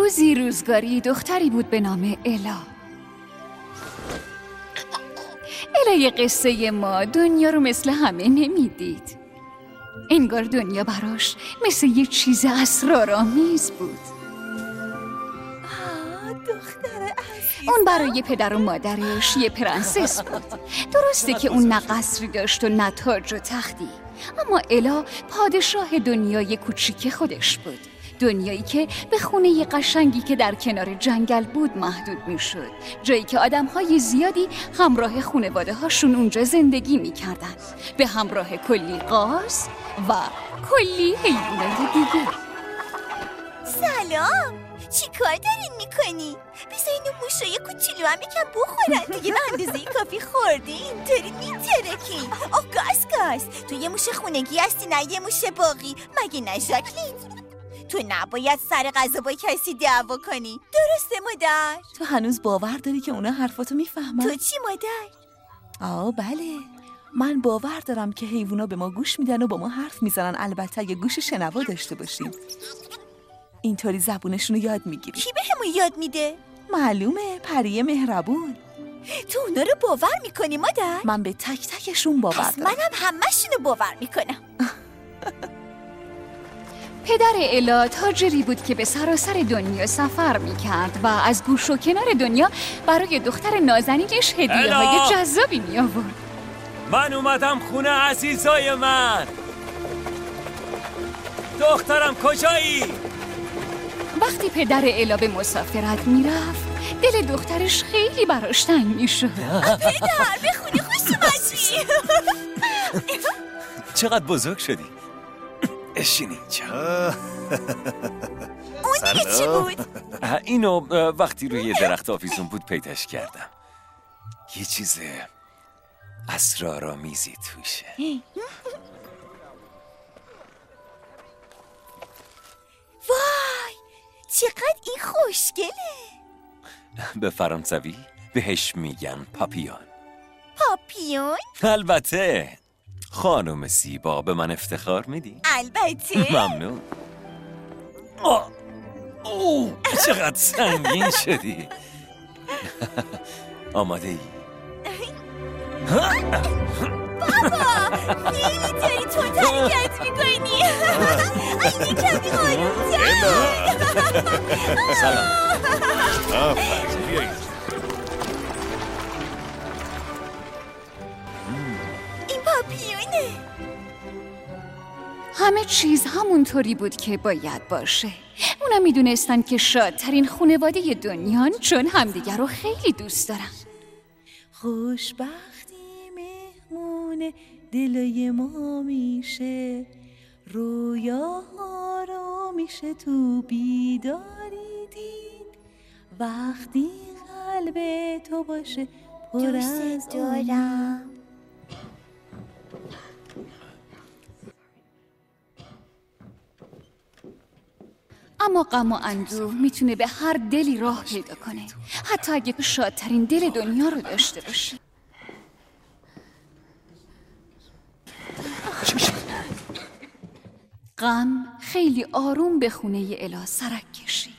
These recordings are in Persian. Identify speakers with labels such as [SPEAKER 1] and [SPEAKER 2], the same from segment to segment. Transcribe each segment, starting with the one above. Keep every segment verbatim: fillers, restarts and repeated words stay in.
[SPEAKER 1] روزی روزگاری دختری بود به نام الا. الای قصه ما دنیا رو مثل همه نمیدید. انگار دنیا براش مثل یه چیز اسرارآمیز بود.
[SPEAKER 2] دختر عزیزم.
[SPEAKER 1] اون برای پدر و مادرش یه پرنسس بود. درسته که اون نه قصری داشت و نه تاج و تختی، اما الا پادشاه دنیای کوچیک خودش بود. دنیایی که به خونه ی قشنگی که در کنار جنگل بود محدود می شد. جایی که آدم‌های زیادی همراه خانواده هاشون اونجا زندگی می کردن، به همراه کلی قاز و کلی حیوانات دیگه.
[SPEAKER 2] سلام، چی کار دارین میکنی؟ بذار اینو موشای کوچولو هم یکم بخورن دیگه. به اندازه کافی خوردی اینطوری میترکی. آه گاز گاز، تو یه موش خونگی هستی نه یه موش باقی، مگه نه ژاکلین؟ تو نباید سر غذا با کسی دعوا کنی، درسته مادر؟
[SPEAKER 3] تو هنوز باور داری که اونا حرفاتو میفهمن؟
[SPEAKER 2] تو چی مادر؟
[SPEAKER 3] آه بله، من باور دارم که حیوونا به ما گوش میدن و با ما حرف میزنن، البته اگه گوش شنوا داشته باشیم. اینطوری زبونشون رو یاد میگیری.
[SPEAKER 2] کی به همون یاد میده؟
[SPEAKER 3] معلومه، پری مهربون.
[SPEAKER 2] تو اونا رو باور میکنی مادر؟
[SPEAKER 3] من به تک تکشون باور
[SPEAKER 2] پس
[SPEAKER 3] دارم.
[SPEAKER 2] منم همه‌شون رو باور میکنم.
[SPEAKER 1] پدر الا تاجری بود که به سراسر دنیا سفر میکرد و از گوش و کنار دنیا برای دختر نازنینش هدیه های جذابی می آورد.
[SPEAKER 4] من اومدم خونه عزیزای من. دخترم کجایی؟
[SPEAKER 1] وقتی پدر الا به مسافرت میرفت دل دخترش خیلی براش تنگ میشد.
[SPEAKER 2] پدر به خونه خوش اومدی.
[SPEAKER 4] چقدر بزرگ شدی؟ اشین اینجا.
[SPEAKER 2] اون دیگه چی بود؟
[SPEAKER 4] اینو وقتی روی درخت آویزون بود پیداش کردم. یه چیز اسرارآمیزی توشه.
[SPEAKER 2] وای چقدر این خوشگله.
[SPEAKER 4] به فرانسوی بهش میگن پاپیون.
[SPEAKER 2] پاپیون؟
[SPEAKER 4] البته. خانم زیبا، به من افتخار میدی؟
[SPEAKER 2] البته.
[SPEAKER 4] ممنون. آه. اوه چقدر سنگین شدی. آماده ای؟
[SPEAKER 2] بابا خیلی داری تو ترکت میکنی. این کمی آروم‌تر.
[SPEAKER 4] سلام.
[SPEAKER 2] این پاپیونه.
[SPEAKER 1] همه چیز همونطوری بود که باید باشه. اونا میدونستن که شادترین خانواده دنیان، چون همدیگر رو خیلی دوست دارن.
[SPEAKER 3] خوشبختی مهمون دلای ما میشه، رویاها رو میشه تو بیداری دید، وقتی قلب تو باشه پر از
[SPEAKER 2] دوست دارم.
[SPEAKER 1] اما غم و اندوه میتونه به هر دلی راه پیدا کنه، حتی اگه تو شادترین دل دنیا رو داشته باشی. غم خیلی آروم به خونه الا سرک کشید.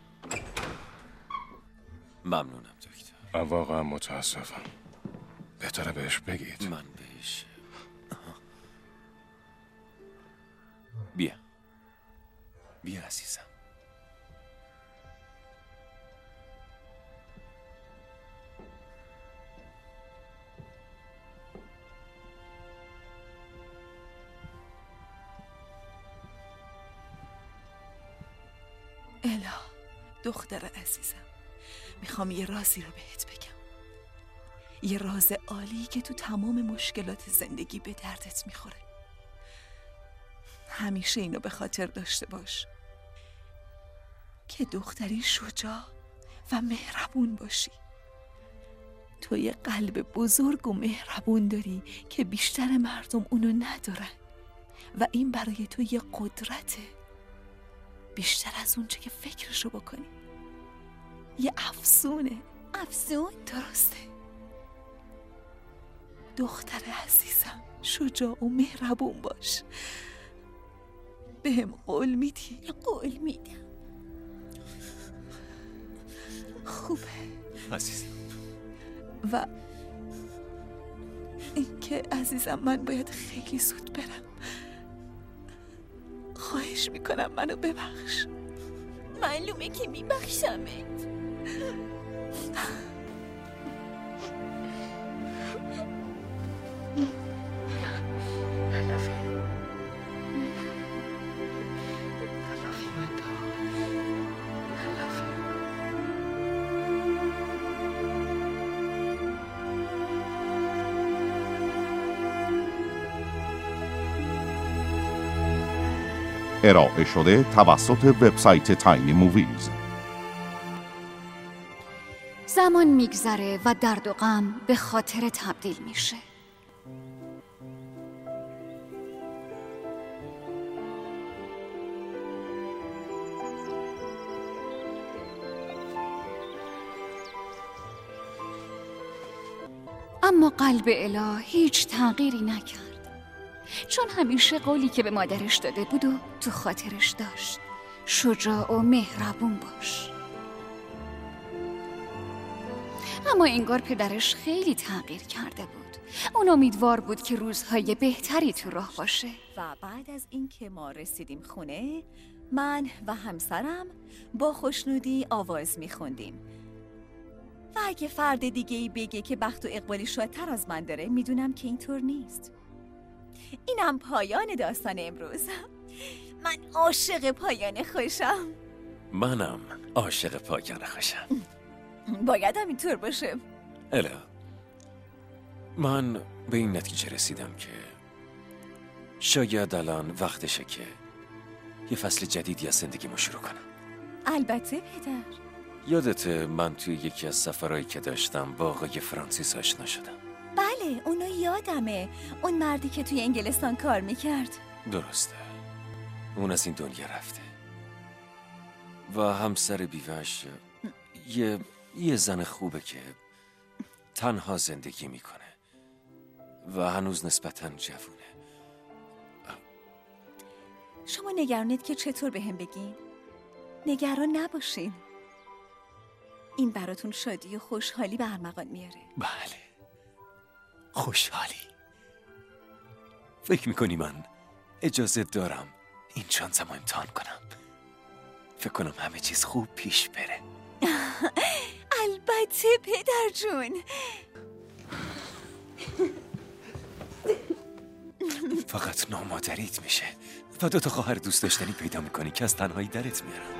[SPEAKER 4] ممنونم دکتر.
[SPEAKER 5] واقعا متاسفم. بهتره بهش بگید.
[SPEAKER 4] من بهش بیا بیا عزیزم.
[SPEAKER 3] الا دختر عزیزم، میخوام یه رازی رو بهت بگم، یه راز عالی که تو تمام مشکلات زندگی به دردت میخوره. همیشه اینو به خاطر داشته باش که دختری شجاع و مهربون باشی. تو یه قلب بزرگ و مهربون داری که بیشتر مردم اونو ندارن و این برای تو یه قدرته، بیشتر از اون چه که فکرشو بکنی. یه افسونه.
[SPEAKER 2] افسون؟
[SPEAKER 3] درسته. دختر عزیزم، شجاع و مهربون باش. بهم قول میدی؟
[SPEAKER 2] قول میدم.
[SPEAKER 3] خوبه
[SPEAKER 4] عزیزم.
[SPEAKER 3] و اینکه عزیزم من باید خیلی زود برم. خواهش میکنم منو ببخش.
[SPEAKER 2] معلومه که میبخشمت.
[SPEAKER 6] ارائه شده توسط وبسایت تاینی موویز.
[SPEAKER 1] زمان میگذره و درد و غم به خاطر تبدیل میشه. اما قلب اله هیچ تغییری نکرد، چون همیشه قولی که به مادرش داده بود و تو خاطرش داشت: شجاع و مهربون باش. اما انگار پدرش خیلی تغییر کرده بود. اون امیدوار بود که روزهای بهتری تو راه باشه.
[SPEAKER 7] و بعد از این که ما رسیدیم خونه، من و همسرم با خوشنودی آواز میخوندیم. و اگه فرد دیگه‌ای بگه که بخت و اقبالی شادتر از من داره، میدونم که اینطور نیست. اینم پایان داستان امروز. من عاشق پایان خوشم.
[SPEAKER 4] منم عاشق پایان خوشم.
[SPEAKER 7] باید هم اینطور باشه.
[SPEAKER 4] الا، من به این نتیجه رسیدم که شاید الان وقتشه که یه فصل جدیدی از زندگیمو شروع کنم.
[SPEAKER 7] البته پدر.
[SPEAKER 4] یادته من توی یکی از سفرهایی که داشتم با آقای فرانسیس آشنا شدم؟
[SPEAKER 7] بله، اونو یادمه. اون مردی که توی انگلستان کار میکرد.
[SPEAKER 4] درسته. اون از این دنیا رفته و همسر بیوهش یه یه زن خوبه که تنها زندگی میکنه و هنوز نسبتاً جوونه.
[SPEAKER 7] شما نگرانید که چطور به هم بگین؟ نگران نباشین. این براتون شادی و خوشحالی به ارمغان میاره.
[SPEAKER 4] بله، خوشحالی. فکر میکنی من اجازه دارم این شانسمو امتحان کنم؟ فکر کنم همه چیز خوب پیش بره.
[SPEAKER 7] البته پدر جون.
[SPEAKER 4] فقط نامادریت میشه و دو تا خواهر دوست داشتنی پیدا میکنی که از تنهایی درت میارن.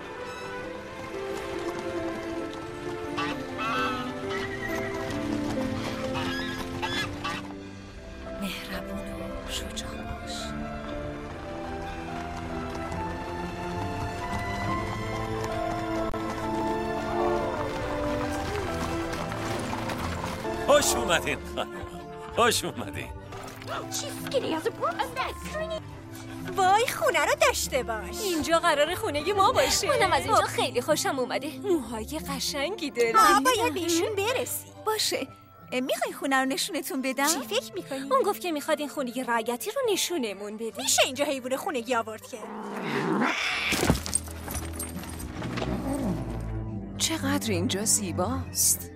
[SPEAKER 7] مهربون و شجاع باش.
[SPEAKER 4] خوش اومدین خانم، خوش اومدین.
[SPEAKER 2] وای، خونه رو داشته باش.
[SPEAKER 8] اینجا قرار خونه ما باشه.
[SPEAKER 2] منم از اینجا
[SPEAKER 8] خیلی خوشم اومده. موهای قشنگی داره.
[SPEAKER 2] ما باید بهشون برسی.
[SPEAKER 7] باشه، میخوای خونه رو نشونتون بدم؟
[SPEAKER 2] چی فکر میکنی؟
[SPEAKER 8] اون گفت که میخواد این خونه رعیتی رو نشونمون بده.
[SPEAKER 2] میشه اینجا حیوان خونگی آورد کرد؟
[SPEAKER 3] چقدر اینجا زیباست.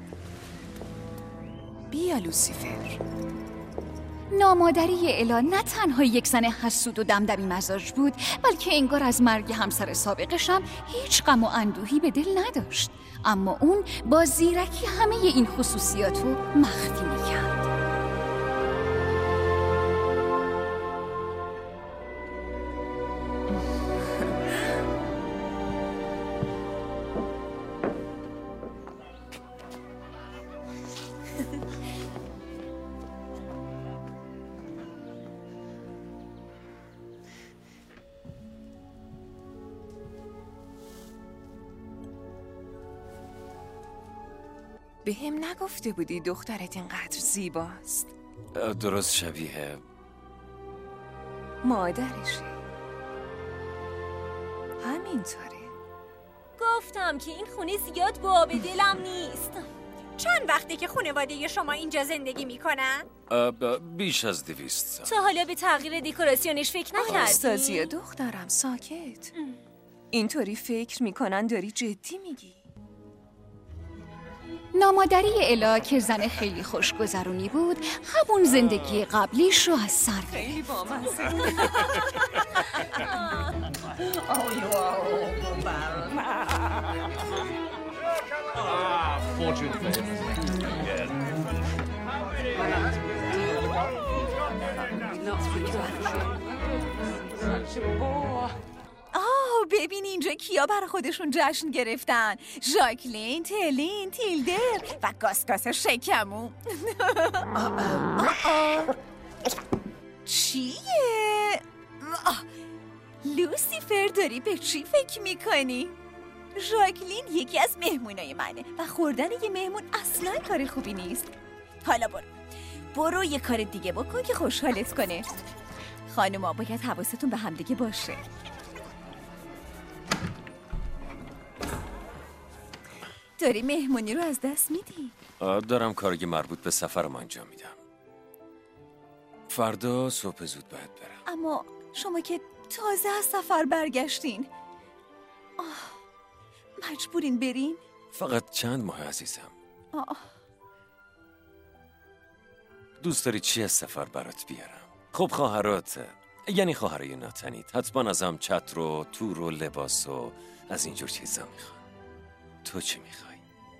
[SPEAKER 3] بیا لوسیفر.
[SPEAKER 1] نامادری الا نه تنها یک زن حسود و دمدمی مزاج بود، بلکه انگار از مرگ همسر سابقش هم هیچ غم و اندوهی به دل نداشت. اما اون با زیرکی همه این خصوصیات رو مخفی میکرد.
[SPEAKER 3] به هم نگفته بودی دخترت اینقدر زیباست؟
[SPEAKER 4] درست شبیه
[SPEAKER 3] مادرشه. همینطوره.
[SPEAKER 8] گفتم که این خونه زیاد با به دلم نیست.
[SPEAKER 2] چند وقته که خانواده شما اینجا زندگی میکنن؟
[SPEAKER 4] بیش از دویست سال.
[SPEAKER 8] تا حالا به تغییر دکوراسیونش فکر نکردی؟
[SPEAKER 3] آناستازیا دخترم ساکت. اینطوری فکر میکنن داری جدی میگی.
[SPEAKER 1] نامادری الا که زن خیلی خوشگذرونی بود، همون زندگی قبلیش رو از سر گرفت.
[SPEAKER 7] خیلی بامزه. آه ببین اینجا کیا برای خودشون جشن گرفتن. ژاکلین، تلین، تیلدر و گاسگاس شکمو. چیه؟ آه. لوسیفر داری به چی فکر میکنی؟ ژاکلین یکی از مهمونای منه و خوردن یه مهمون اصلا کار خوبی نیست. حالا برو برو یه کار دیگه بکن که خوشحالت کنه. خانوما باید حواستون به همدیگه باشه. داری مهمونی رو از دست میدی؟
[SPEAKER 4] دارم کاری مربوط به سفرم انجام میدم. فردا صبح زود باید برم.
[SPEAKER 7] اما شما که تازه از سفر برگشتین. آه، مجبورین برین؟
[SPEAKER 4] فقط چند ماه عزیزم.
[SPEAKER 7] آه.
[SPEAKER 4] دوست داری چی از سفر برات بیارم؟ خب خواهرات، یعنی خواهرای ناتنیت حتما ازم چتر و تور و لباس و از اینجور چیزا میخوان. تو چی میخوای؟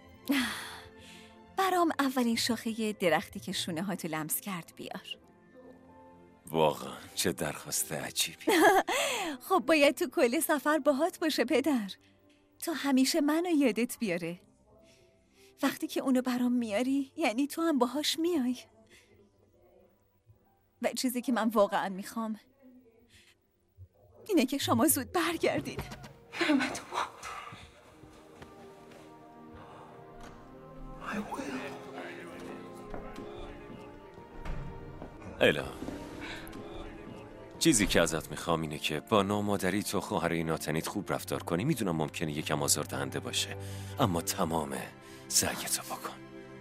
[SPEAKER 7] برام اولین شاخه درختی که شونه هاتو لمس کرد بیار.
[SPEAKER 4] واقعا چه درخواست عجیبی.
[SPEAKER 7] خب باید تو کل سفر باهات باشه پدر، تا همیشه منو یادت بیاره. وقتی که اونو برام میاری یعنی تو هم باهاش میای. و چیزی که من واقعا میخوام اینه که شما زود برگردید.
[SPEAKER 4] الا، چیزی که ازت میخوام اینه که با نامادری تو خواهرای ناتنیت خوب رفتار کنی. میدونم ممکنه یکم آزاردهنده باشه، اما تمام سعیتو بکن.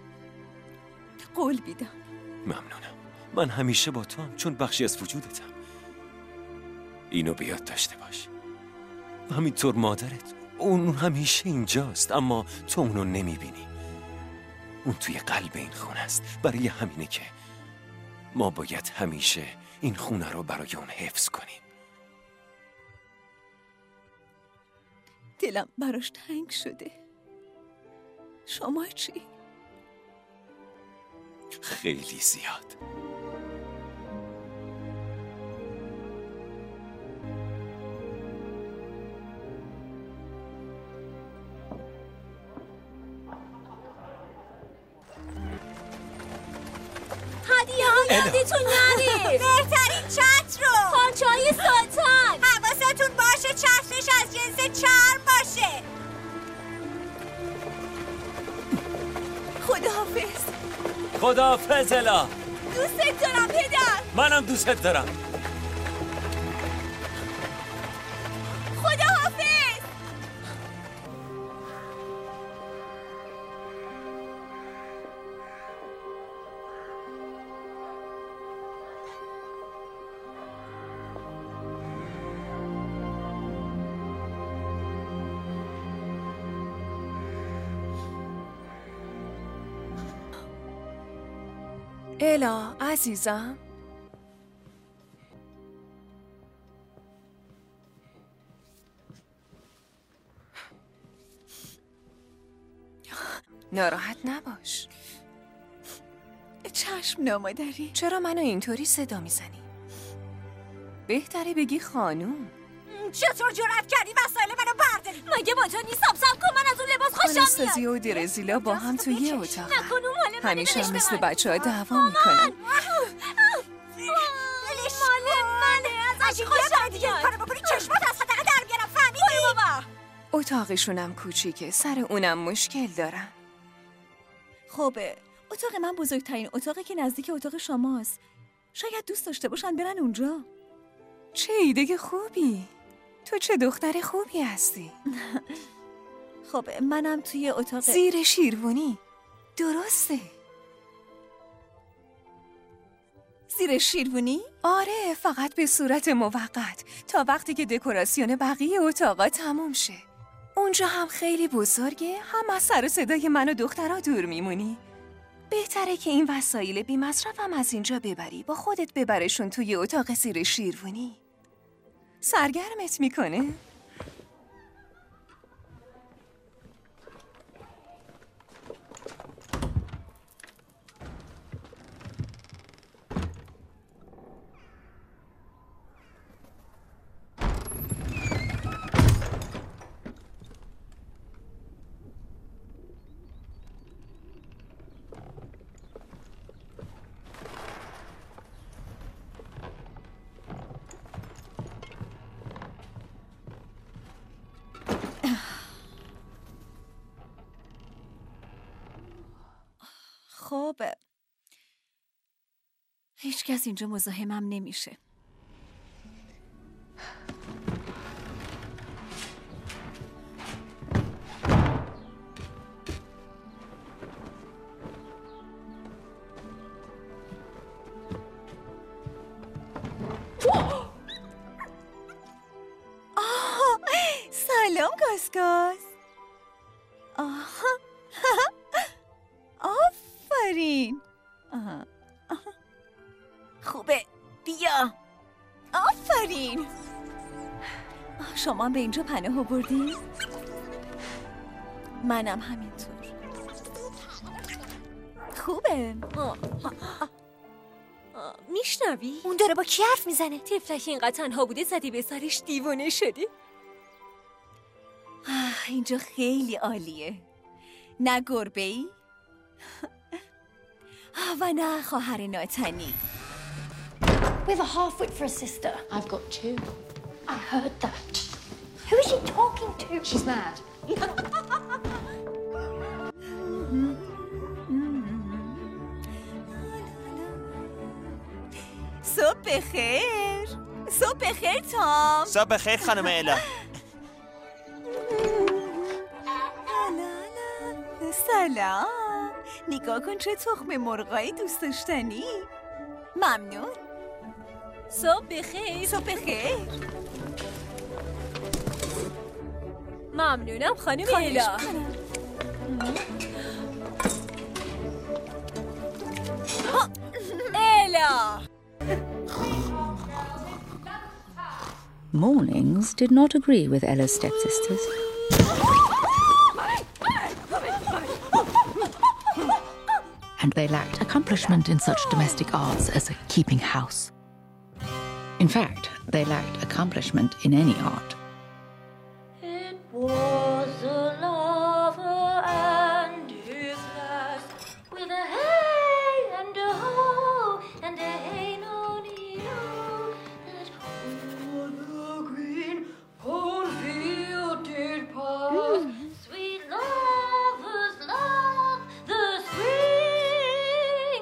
[SPEAKER 7] قول میدم.
[SPEAKER 4] ممنونم. من همیشه با تو هم، چون بخشی از وجودتم. اینو بیاد داشته باش. همینطور مادرت، اون همیشه اینجاست اما تو اونو نمیبینی. اون توی قلب این خونه است. برای همینه که ما باید همیشه این خونه رو برای اون حفظ کنیم.
[SPEAKER 7] دلم براش تنگ شده. شما چی؟
[SPEAKER 4] خیلی زیاد.
[SPEAKER 8] یادتون نره
[SPEAKER 2] بهترین چتر رو،
[SPEAKER 8] پارچه های ساتان.
[SPEAKER 2] حواستون باشه چترش از جنس چرم باشه.
[SPEAKER 7] خداحافظ.
[SPEAKER 4] خداحافظ الا.
[SPEAKER 7] دوستت دارم پدر.
[SPEAKER 4] منم دوستت دارم.
[SPEAKER 7] خداحافظ.
[SPEAKER 3] الا عزیزم، ناراحت نباش.
[SPEAKER 7] چشم نامادری.
[SPEAKER 3] چرا منو اینطوری صدا میزنی؟ بهتره بگی خانوم.
[SPEAKER 2] چطور جرأت کردی وسایل منو برداری؟
[SPEAKER 8] مگه با تو نیستم؟ سب کن، من از اون لباس خوشم میاد.
[SPEAKER 3] آناستازیا و درزیلا با هم توی یه اتاق.
[SPEAKER 8] نکن اون مال منه.
[SPEAKER 3] همیشه
[SPEAKER 8] بلش
[SPEAKER 3] مثل
[SPEAKER 8] ببر.
[SPEAKER 3] بچه ها دعوا میکنن.
[SPEAKER 8] مال منه، ازش خوشم
[SPEAKER 2] دیگه این
[SPEAKER 8] میاد.
[SPEAKER 2] کارو بکنی چشمات از صدقه در بیارم. فهمیدی؟
[SPEAKER 8] بابا
[SPEAKER 3] اتاقشونم کوچیکه، سر اونم مشکل دارن.
[SPEAKER 7] خب اتاق من بزرگترین اتاقی که نزدیک اتاق شماست. شاید دوست داشته باشن برن اونجا.
[SPEAKER 3] چه ایده خوبی. تو چه دختر خوبی هستی.
[SPEAKER 7] خب منم توی اتاق
[SPEAKER 3] زیر شیروانی. درسته.
[SPEAKER 7] زیر شیروانی؟
[SPEAKER 3] آره، فقط به صورت موقت تا وقتی که دکوراسیون بقیه اتاقا تموم شه. اون اونجا هم خیلی بزرگه، هم از سر و صدای من و دخترها دور میمونی. بهتره که این وسایل بی مصرف هم از اینجا ببری، با خودت ببرشون توی اتاق زیر شیروانی. سرگرمت میکنه؟ خب هیچ کس اینجا مزاحمم نمیشه. آه، سلام گاسگاس. آها آفرین. آها. آها. خوبه بیا. آفرین. شما به اینجا پناه آوردین؟ منم همینطور. خوبه.
[SPEAKER 8] میشنوی؟
[SPEAKER 2] اون داره با کی حرف میزنه؟
[SPEAKER 8] تفلک اینقدر تنها بوده زدی به سرش دیوانه شده.
[SPEAKER 3] اینجا خیلی عالیه. نه گربه‌ای و نه خواهر ناتنی.
[SPEAKER 9] With a half-wit for a sister. I've got two. I heard that. Who is she talking to? She's mad.
[SPEAKER 3] صبح بخیر. صبح بخیر تام.
[SPEAKER 10] صبح بخیر خانم الا.
[SPEAKER 3] سلام. نگاه کن چه تخم مرغایی دوست داشتنی. ممنون.
[SPEAKER 8] صبح بخیر.
[SPEAKER 3] صبح بخیر.
[SPEAKER 8] ممنونم خانم الا. الا.
[SPEAKER 11] Mornings did not agree with Ella's stepsisters. And they lacked accomplishment in such domestic arts as keeping house. In fact, they lacked accomplishment in any art.
[SPEAKER 9] It was a lover and his lass, with a hey and a ho and a hey no no, that o'er the green cornfield did pass. Sweet lovers love the spring.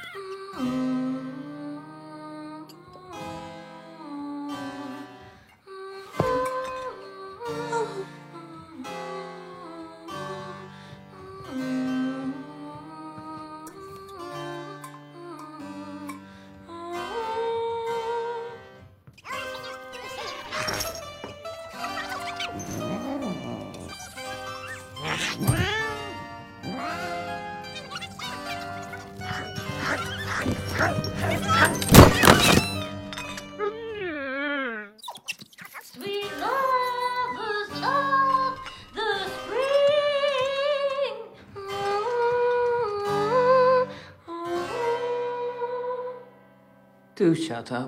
[SPEAKER 9] Sweet lovers love the spring.
[SPEAKER 12] Do shut up.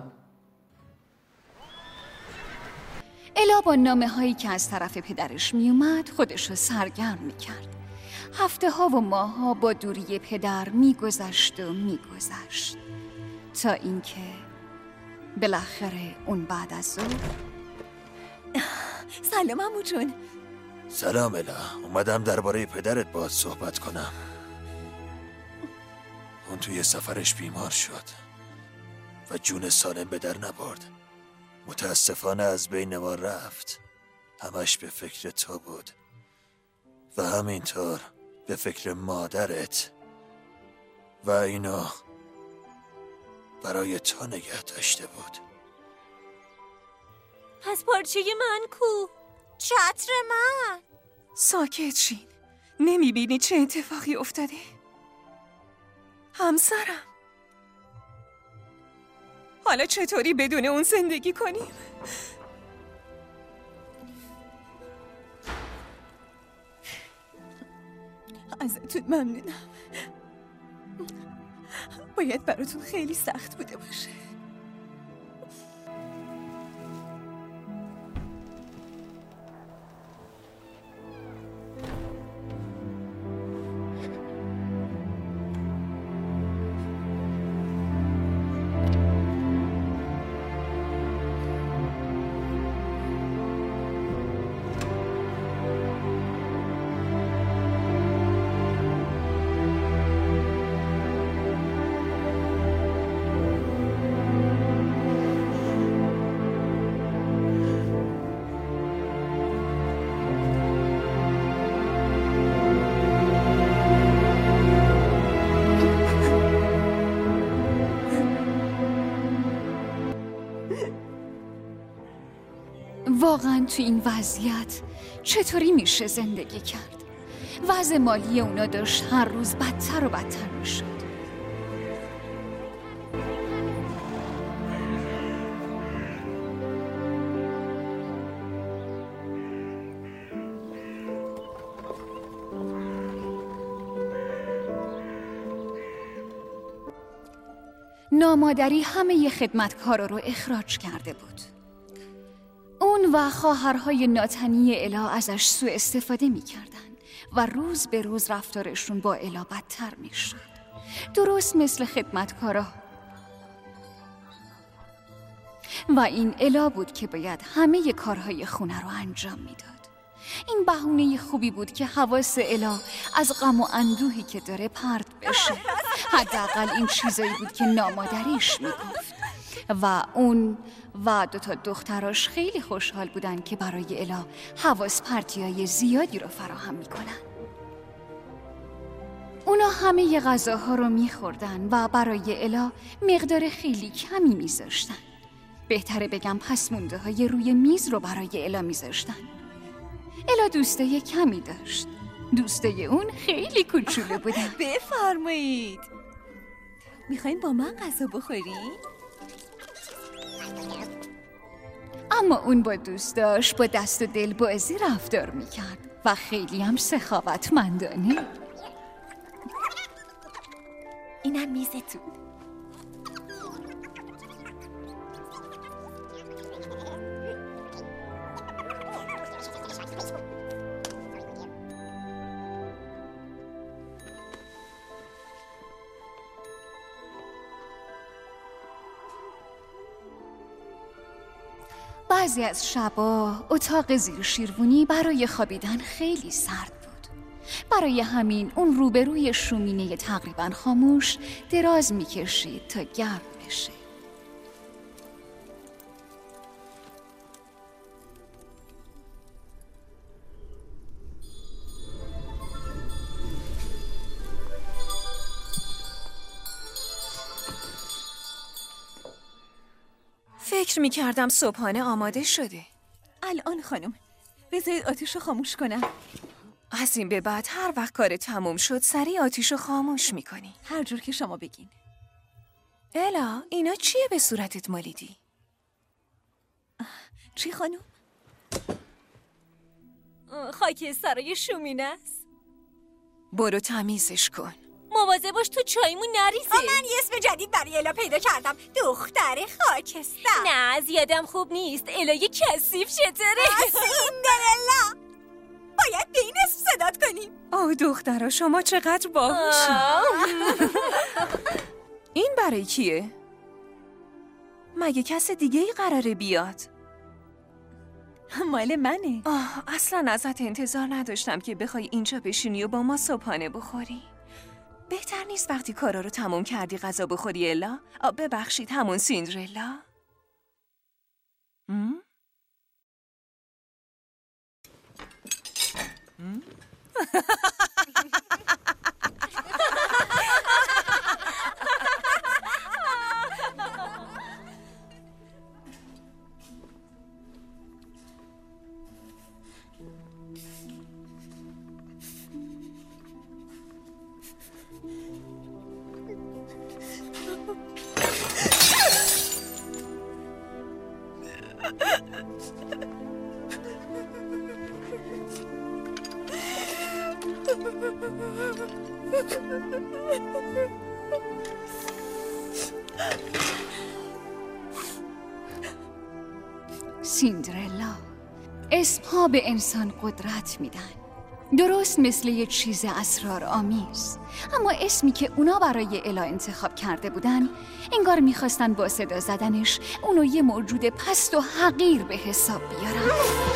[SPEAKER 1] الا با نامه هایی که از طرف پدرش می اومد خودش رو سرگرم می کرد. هفته ها و ماه ها با دوری پدر می گذشت و می گذشت تا اینکه بالاخره اون بعد از ظهر.
[SPEAKER 3] سلام عمو جون.
[SPEAKER 10] سلام الا. اومدم درباره پدرت باهات صحبت کنم. اون توی سفرش بیمار شد و جون سالم به در نبرد. متاسفانه از بین ما رفت. همش به فکر تو بود و همینطور به فکر مادرت و اینو برای تو نگه داشته بود.
[SPEAKER 8] پس پارچه من کو؟
[SPEAKER 2] چتر من.
[SPEAKER 3] ساکت شین. نمیبینی چه اتفاقی افتاده؟ همسرم. حالا چطوری بدون اون زندگی کنیم؟ ازتون ممنونم. باید براتون خیلی سخت بوده باشه.
[SPEAKER 1] واقعا تو این وضعیت چطوری میشه زندگی کرد؟ وضع مالی اونا داشت هر روز بدتر و بدتر میشد. نامادری همه ی خدمتکارا رو اخراج کرده بود. اون و خواهرهای ناتنی الا ازش سوء استفاده می کردن و روز به روز رفتارشون با الا بدتر می شد. درست مثل خدمتکارا. و این الا بود که باید همه ی کارهای خونه رو انجام می داد. این بهونه خوبی بود که حواس الا از غم و اندوهی که داره پرت بشه. حداقل این چیزایی بود که نامادریش می گفت. و اون و دوتا دختراش خیلی خوشحال بودن که برای الا حواس پرتیای زیادی رو فراهم میکنن. اونا همه ی غذاها رو میخوردن و برای الا مقدار خیلی کمی میذاشتن. بهتره بگم پس مونده های روی میز رو برای الا میذاشتن. الا دوستای کمی داشت. دوستای اون خیلی کوچولو بودن.
[SPEAKER 7] بفرمایید. میخواین با من غذا بخورین؟
[SPEAKER 1] اما اون با دوستاش با دست و دل بازی رفتار میکرد و خیلی هم سخاوتمندانه.
[SPEAKER 2] اینم میزتون.
[SPEAKER 1] بعضی از شبا اتاق زیر شیروانی برای خوابیدن خیلی سرد بود. برای همین اون روبروی شومینه تقریبا خاموش دراز میکشید تا گرم بشه.
[SPEAKER 3] فکر میکردم صبحانه آماده شده.
[SPEAKER 7] الان خانم بذارید آتیش رو خاموش کنم.
[SPEAKER 3] از این به بعد هر وقت کار تموم شد سریع آتیش رو خاموش میکنی.
[SPEAKER 7] هر جور که شما بگین.
[SPEAKER 3] الا اینا چیه به صورتت مالیدی؟
[SPEAKER 7] چی خانم؟
[SPEAKER 8] خاکسترای شومینه است.
[SPEAKER 3] برو تمیزش کن.
[SPEAKER 8] مواظب باش تو چایمون نریزه.
[SPEAKER 2] من یه اسم جدید برای الا پیدا کردم. دختر خاکستر.
[SPEAKER 8] نه زیادم خوب نیست. الا یه کثیف چطوره؟
[SPEAKER 2] سیندرلا. باید به این اسم صدات کنیم.
[SPEAKER 3] آه دخترا شما چقدر باهوشی. این برای کیه؟ مگه کس دیگه ای قراره بیاد؟
[SPEAKER 7] مال منه.
[SPEAKER 3] آه اصلا ازت انتظار نداشتم که بخوای اینجا بشینی و با ما صبحانه بخوری. بهتر نیست وقتی کارا رو تموم کردی غذا بخوری الا؟ ببخشید همون سیندرلا. م؟ م؟
[SPEAKER 1] سیندرلا، اسمها به انسان قدرت میدن، درست مثل یه چیز اسرارآمیز، اما اسمی که اونا برای الا انتخاب کرده بودن انگار میخواستن با صدا زدنش اونو یه موجود پست و حقیر به حساب بیارن.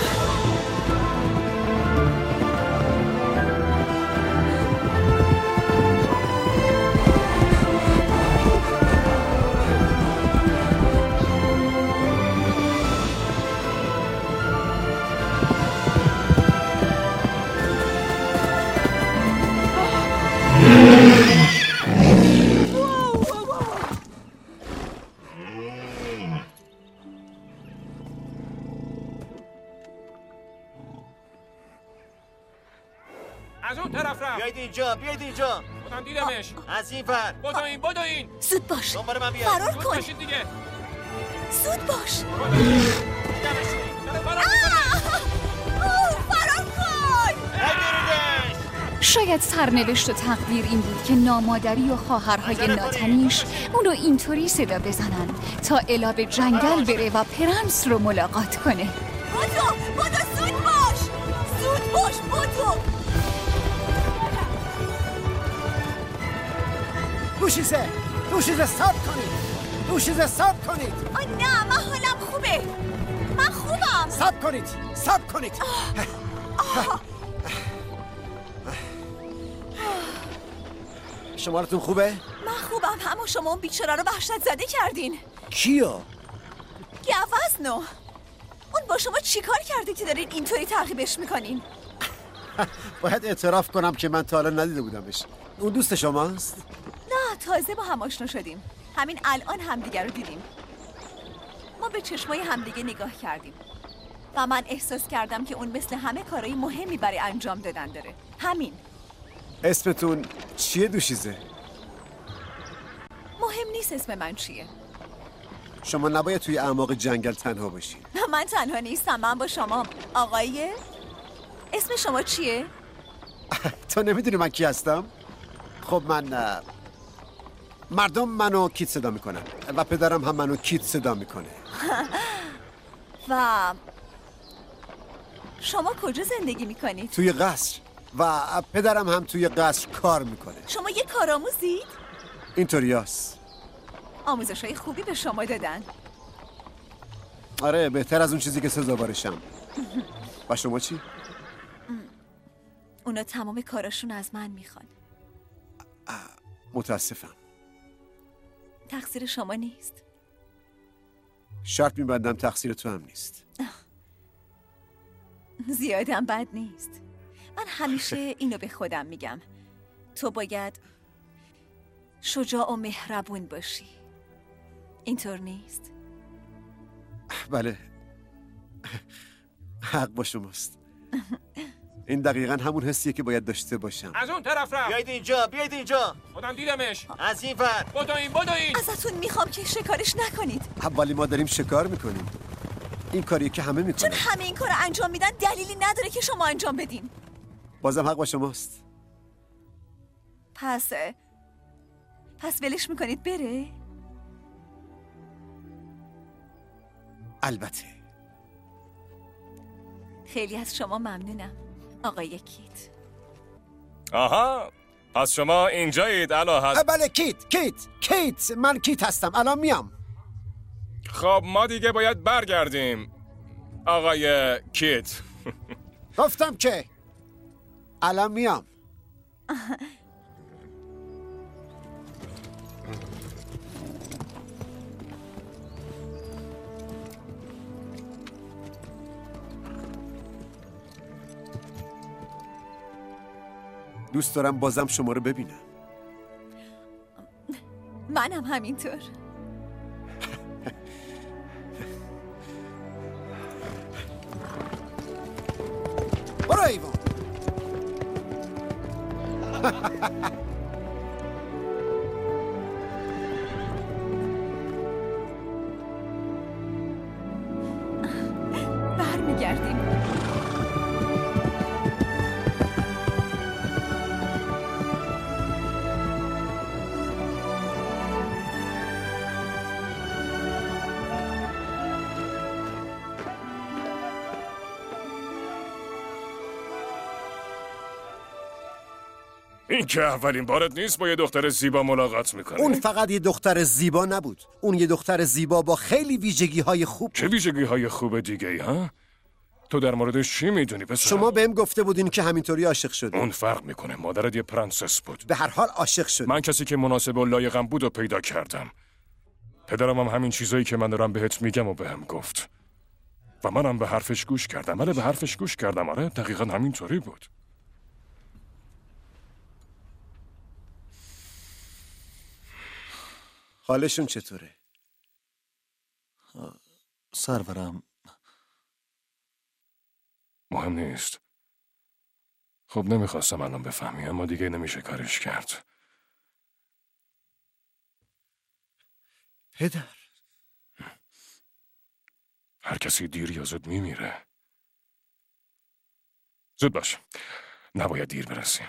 [SPEAKER 13] از اون طرف رفت.
[SPEAKER 10] بیایید اینجا، بیایید اینجا.
[SPEAKER 13] خودم دیدمش.
[SPEAKER 10] از این ور.
[SPEAKER 13] بدوین، بدوین.
[SPEAKER 2] زود باش.
[SPEAKER 10] دنبال من بیاید.
[SPEAKER 2] فرار
[SPEAKER 13] زود
[SPEAKER 2] کن.
[SPEAKER 13] باشید دیگه.
[SPEAKER 2] زود باش.
[SPEAKER 13] دیدمش. داره فرار میکنه.
[SPEAKER 2] اوه، فرار کن.
[SPEAKER 10] نگیریدش.
[SPEAKER 1] شاید سرنوشت و تقدیر این بود که نامادری و خواهرهای ناتنیش اونو اینطوری صدا بزنن تا الا به جنگل بره و پرنس رو ملاقات کنه.
[SPEAKER 2] بدو، بدو، زود باش. زود باش، بدو.
[SPEAKER 14] دوشیزه دوشیزه ساب کنید دوشیزه ساب کنید.
[SPEAKER 2] آه نه، من حالم خوبه، من خوبم.
[SPEAKER 14] ساب کنید ساب کنید. شمارتون خوبه؟
[SPEAKER 7] من خوبم، اما شما اون بیچاره رو وحشت زده کردین.
[SPEAKER 14] کیو؟
[SPEAKER 7] گوزنو. اون با شما چیکار کرده که دارین اینطوری تعقیبش میکنین؟
[SPEAKER 14] باید اعتراف کنم که من تا حالا ندیده بودمش. اون دوست شماست؟
[SPEAKER 7] نه، تازه با هم آشنا شدیم. همین الان همدیگه رو دیدیم. ما به چشمای همدیگه نگاه کردیم و من احساس کردم که اون مثل همه کارهای مهمی برای انجام دادن داره. همین.
[SPEAKER 14] اسمتون چیه دوشیزه؟
[SPEAKER 7] مهم نیست اسم من چیه.
[SPEAKER 14] شما نباید توی اعماق جنگل تنها باشین.
[SPEAKER 7] من تنها نیستم، من با شما. آقای اسم شما چیه؟
[SPEAKER 14] تو نمیدونی من کی هستم؟ خب من مردم منو کیت صدا میکنن و پدرم هم منو کیت صدا میکنه.
[SPEAKER 7] و شما کجا زندگی میکنید؟
[SPEAKER 14] توی قصر و پدرم هم توی قصر کار میکنه.
[SPEAKER 7] شما یه کارآموزید؟
[SPEAKER 14] اینطوری هست.
[SPEAKER 7] آموزش‌های خوبی به شما دادن.
[SPEAKER 14] آره، بهتر از اون چیزی که سزاوارشم. و شما چی؟
[SPEAKER 7] اونا تمام کاراشون از من میخوان.
[SPEAKER 14] متاسفم.
[SPEAKER 7] تقصیر شما نیست.
[SPEAKER 14] شرط میبندم تقصیر تو هم نیست.
[SPEAKER 7] زیادم بد نیست. من همیشه اینو به خودم میگم. تو باید شجاع و مهربون باشی. اینطور نیست؟
[SPEAKER 14] بله، حق با شماست. این دقیقاً همون حسیه که باید داشته باشم.
[SPEAKER 13] از اون طرف رفت.
[SPEAKER 10] بیایید اینجا، بیایید اینجا.
[SPEAKER 13] خودم دیدمش.
[SPEAKER 10] از این ور.
[SPEAKER 13] بدوین، بدوین.
[SPEAKER 7] ازتون میخوام که شکارش نکنید.
[SPEAKER 14] اولی ما داریم شکار میکنیم. این کاریه که همه میکنن.
[SPEAKER 7] چون همه این کار انجام میدن دلیلی نداره که شما انجام بدین.
[SPEAKER 14] بازم حق با شماست.
[SPEAKER 7] پس پس ولش میکنید بره؟
[SPEAKER 14] البته.
[SPEAKER 7] خیلی از شما ممنونم آقای کیت.
[SPEAKER 15] آها، پس شما اینجایید. الان هست.
[SPEAKER 14] بله، کیت کیت کیت من کیت هستم، الان میام.
[SPEAKER 15] خب ما دیگه باید برگردیم آقای کیت.
[SPEAKER 14] گفتم که الان میام. دوست دارم بازم شما رو ببینم.
[SPEAKER 7] منم همینطور.
[SPEAKER 14] برو ایوان.
[SPEAKER 7] برمیگردیم.
[SPEAKER 15] این که اولین بارت نیست با یه دختر زیبا ملاقات میکنی.
[SPEAKER 14] اون فقط یه دختر زیبا نبود، اون یه دختر زیبا با خیلی ویژگی های خوب.
[SPEAKER 15] چه ویژگی های خوب دیگه ای ها؟ تو در موردش چی میدونی پسر؟
[SPEAKER 14] شما بهم گفته بودین که همینطوری عاشق شدی.
[SPEAKER 15] اون فرق میکنه، مادرت یه پرنسس بود.
[SPEAKER 14] به هر حال عاشق شدی.
[SPEAKER 15] من کسی که مناسب و لایقم بود و پیدا کردم. پدرم هم همین چیزایی که من دارم بهت میگم و بهم گفت و منم به حرفش گوش کردم. بله به حرفش گوش کردم. آره دقیقا همینطوری بود.
[SPEAKER 14] حالشون چطوره؟
[SPEAKER 10] سرورم
[SPEAKER 15] مهم نیست. خب نمیخواستم الان بفهمی، اما دیگه نمیشه کارش کرد.
[SPEAKER 14] پدر،
[SPEAKER 15] هر کسی دیر یا زود میمیره. زود باش، نباید دیر برسیم.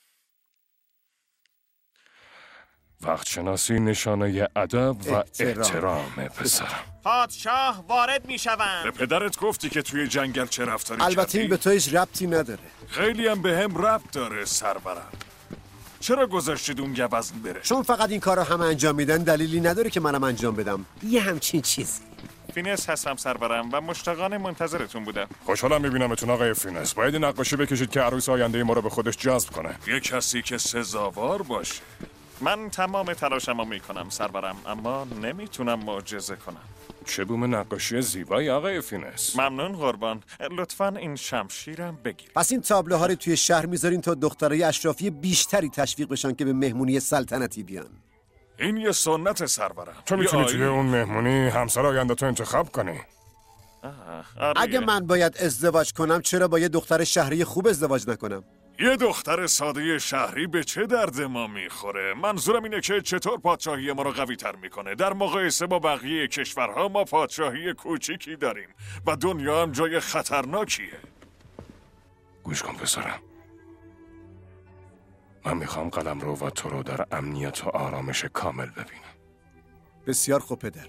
[SPEAKER 15] وقت شناسی نشانه ادب و احترام پسرم.
[SPEAKER 13] پادشاه وارد میشوند.
[SPEAKER 10] به پدرت گفتی که توی جنگل چه رفتاری
[SPEAKER 14] البته
[SPEAKER 10] کردی؟
[SPEAKER 14] این به تو هیچ ربطی نداره.
[SPEAKER 10] خیلی هم به هم ربط داره سرورم. چرا گذاشتید اون گوزن بره؟
[SPEAKER 14] چون فقط این کارو هم انجام میدن دلیلی نداره که منم انجام بدم. یه همچین چیزی.
[SPEAKER 13] فینس هستم سرورم و مشتاقانه منتظرتون بودم.
[SPEAKER 15] خوشحالم میبینمتون آقای فینس. باید نقاشی بکشید که عروس آینده ما رو به خودش جذب کنه.
[SPEAKER 10] یه کسی که سزاوار باشه.
[SPEAKER 13] من تمام تلاشمو میکنم سرورم، اما نمیتونم معجزه کنم.
[SPEAKER 15] چه بوم نقاشی زیبایی آقای فینس.
[SPEAKER 13] ممنون قربان. لطفاً این شمشیرم بگیر.
[SPEAKER 14] پس این تابلوها رو توی شهر میذارین تا دخترای اشرافی بیشتری تشویق بشن که به مهمونی سلطنتی بیان.
[SPEAKER 10] این یه سنت سرورم.
[SPEAKER 15] تو میتونی توی اون مهمونی همسر آینده تو انتخاب کنی.
[SPEAKER 14] اگه من باید ازدواج کنم چرا با یه دختر شهری خوب ازدواج نکنم؟
[SPEAKER 10] یه دختر ساده شهری به چه درد ما میخوره؟ منظورم اینه که چطور پادشاهی ما رو قوی تر میکنه. در مقایسه با بقیه کشورها ما پادشاهی کوچیکی داریم و دنیا هم جای خطرناکیه.
[SPEAKER 15] گوش کن پسرم، من میخوام قلمرو و تو رو در امنیت و آرامش کامل ببینم.
[SPEAKER 14] بسیار خوب پدر،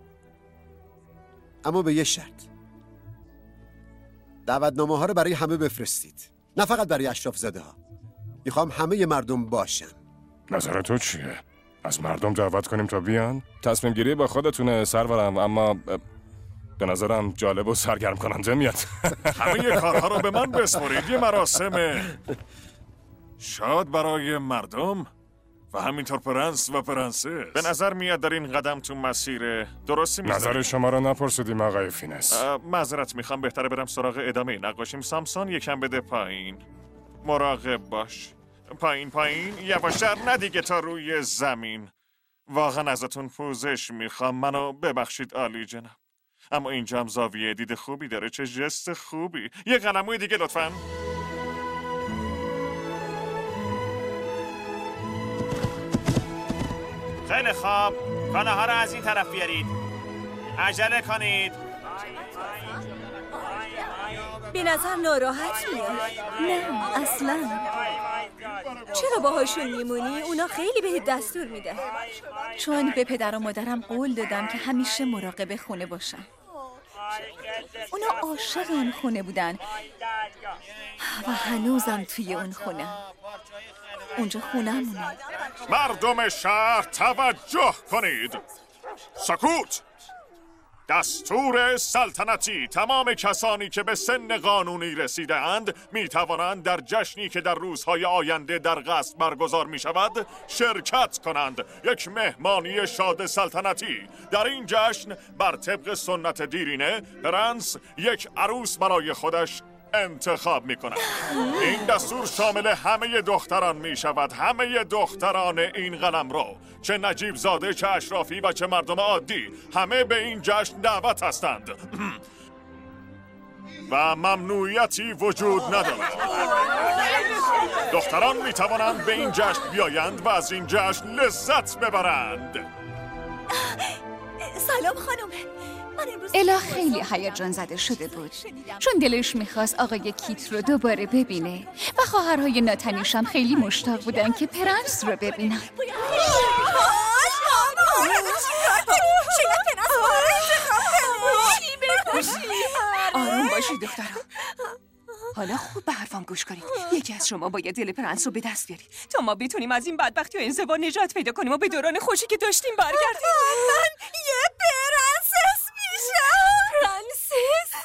[SPEAKER 14] اما به یه شرط. دعوتنامه ها رو برای همه بفرستید، نه فقط برای اشراف زاده ها. میخوام همه مردم باشن.
[SPEAKER 15] نظر تو چیه؟ از مردم دعوت کنیم تا بیان؟ تصمیم گیری با خودتونه سرورم، اما به نظرم جالب و سرگرم کننده میاد.
[SPEAKER 10] همه ی کارها رو به من بسپارید. یه مراسم شاد برای مردم و همینطور پرنس و پرنسس.
[SPEAKER 13] به نظر میاد در این قدم تو مسیر درستی میذاریم.
[SPEAKER 15] نظر شما رو نپرسیدیم آقای فینس.
[SPEAKER 13] معذرت میخوام، بهتره برم سراغ ادامه نقاشیم. سامسون یکم بده پایین. مراقب باش. پایین پایین، یواشتر، نه دیگه تا روی زمین. واقعا ازتون پوزش میخوام، منو ببخشید عالی جناب. اما اینجا هم زاویه دید خوبی داره. چه ژست خوبی. یه قلموی دیگه لطفاً. خیلی خوب، کانه ها رو از این طرف بیارید. عجله کنید.
[SPEAKER 7] به نظر ناراحت میاد. نه اصلا. چرا باهاشون میمونی؟ اونا خیلی بهت دستور میده. چون به پدر و مادرم قول دادم که همیشه مراقب خونه باشم. اونا عاشق اون خونه بودن و هنوزم توی اون خونه. اونجا خونه‌مونه.
[SPEAKER 10] مردم شهر توجه کنید. سکوت. دستور سلطنتی. تمام کسانی که به سن قانونی رسیده اند می توانند در جشنی که در روزهای آینده در قصر برگزار می شود شرکت کنند. یک مهمانی شاد سلطنتی. در این جشن بر طبق سنت دیرینه پرنس یک عروس برای خودش انتخاب می کند. این دستور شامل همه دختران می شود. همه دختران این قلمرو، چه نجیب زاده، چه اشرافی و چه مردم عادی، همه به این جشن دعوت هستند و ممنوعیتی وجود ندارد. دختران می توانند به این جشن بیایند و از این جشن لذت ببرند.
[SPEAKER 2] سلام خانم.
[SPEAKER 1] الا خیلی هیجان زده شده بود چون دلش میخواست آقای کیت رو دوباره ببینه و خواهرهای ناتنیش هم خیلی مشتاق بودن که پرنس رو ببینن.
[SPEAKER 7] آروم باشی دخترم. حالا خوب به حرفم
[SPEAKER 16] حرفام گوش کنید. یکی از شما باید دل پرنس رو به دست بیارید تا ما بتونیم از این بدبختی و انزوا نجات پیدا کنیم و به دوران خوشی که داشتیم برگردیم.
[SPEAKER 2] من یه پرنسس میشم.
[SPEAKER 16] پرنسس؟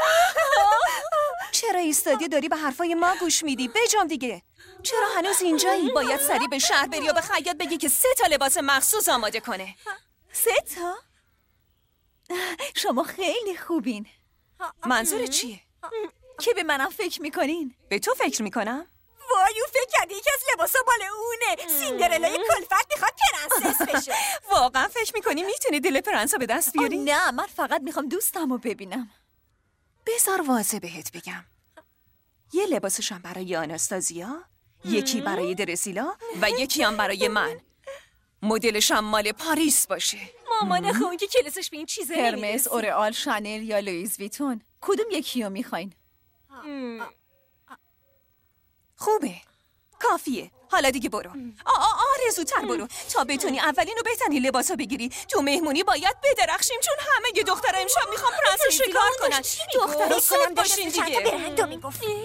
[SPEAKER 16] چرا ایستادی داری به حرفای ما گوش میدی؟ بجام دیگه. چرا هنوز اینجایی؟ باید سریع به شهر بری و به خیاط بگی که سه تا لباس مخصوص آماده کنه.
[SPEAKER 7] سه تا؟ شما خیلی خوبین.
[SPEAKER 16] منظور چیه؟
[SPEAKER 7] که به منم فکر میکنین؟
[SPEAKER 16] به تو فکر میکنم؟
[SPEAKER 2] وای اون فکر کرده یکی از لباسا مال اونه. سیندرلای کلفت میخواد پرنسس بشه.
[SPEAKER 16] واقعا فکر میکنی میتونی دل پرنس رو به دست بیاری؟
[SPEAKER 7] نه من فقط میخوام دوستم رو ببینم.
[SPEAKER 16] بذار واضح بهت بگم. یه لباسشم برای آناستازیا، یکی برای درسیلا و یکی هم برای من. مدلشم مال پاریس باشه.
[SPEAKER 8] مامان خون که کلاسش به این چیزا
[SPEAKER 7] هرمس،
[SPEAKER 8] نمی‌رسه.
[SPEAKER 7] اورئال، شانل یا لوئیس ویتون. کدوم یکی رو میخواین؟
[SPEAKER 16] خوبه. کافیه. حالا دیگه برو. آ آ آره زودتر برو تا بتونی اولین و بهترین لباسا بگیری. تو مهمونی باید بدرخشیم چون همه ی دخترها امشب میخوام پرنس رو شکار کنن. دخترها زود باشین دیگه.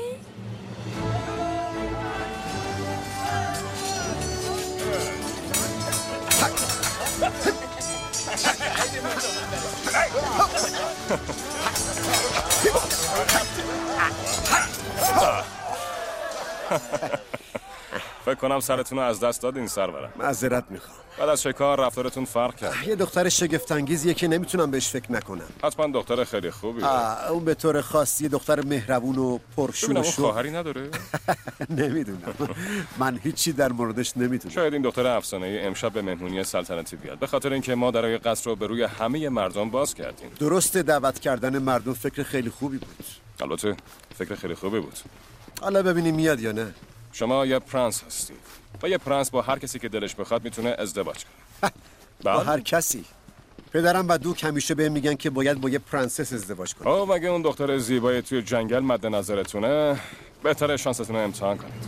[SPEAKER 15] فکر کنم سرتون رو از دست دادین سرورم.
[SPEAKER 14] معذرت میخوام.
[SPEAKER 15] بعد از شکار رفتارتون فرق کرد.
[SPEAKER 14] یه دختر شگفت‌انگیزیه که نمیتونم بهش فکر نکنم.
[SPEAKER 15] حتما دختر خیلی خوبی.
[SPEAKER 14] اون به طور خاص یه دختر مهربون و پرشور و شوخ.
[SPEAKER 15] خواهری نداره؟
[SPEAKER 14] نمیدونم. من هیچی در موردش نمیدونم.
[SPEAKER 15] شاید این دختر افسانه‌ای امشب به مهمونی سلطنتی بیاد. به خاطر اینکه ما درای قصر رو به روی همه مردم باز کردیم.
[SPEAKER 14] درست دعوت کردن مردم فکر خیلی خوبی بود.
[SPEAKER 15] البته فکر خیلی خوبی بود.
[SPEAKER 14] حالا ببینیم میاد یا نه.
[SPEAKER 15] شما یه پرنس هستید و یه پرنس با هر کسی که دلش بخواد میتونه ازدواج کنه.
[SPEAKER 14] با هر کسی. پدرم و دوک همیشه بهم میگن که باید با یه پرنسس ازدواج کنم.
[SPEAKER 15] او مگه اون دختر زیبای توی جنگل مد نظرتونه؟ بهتره شانستون رو امتحان کنید.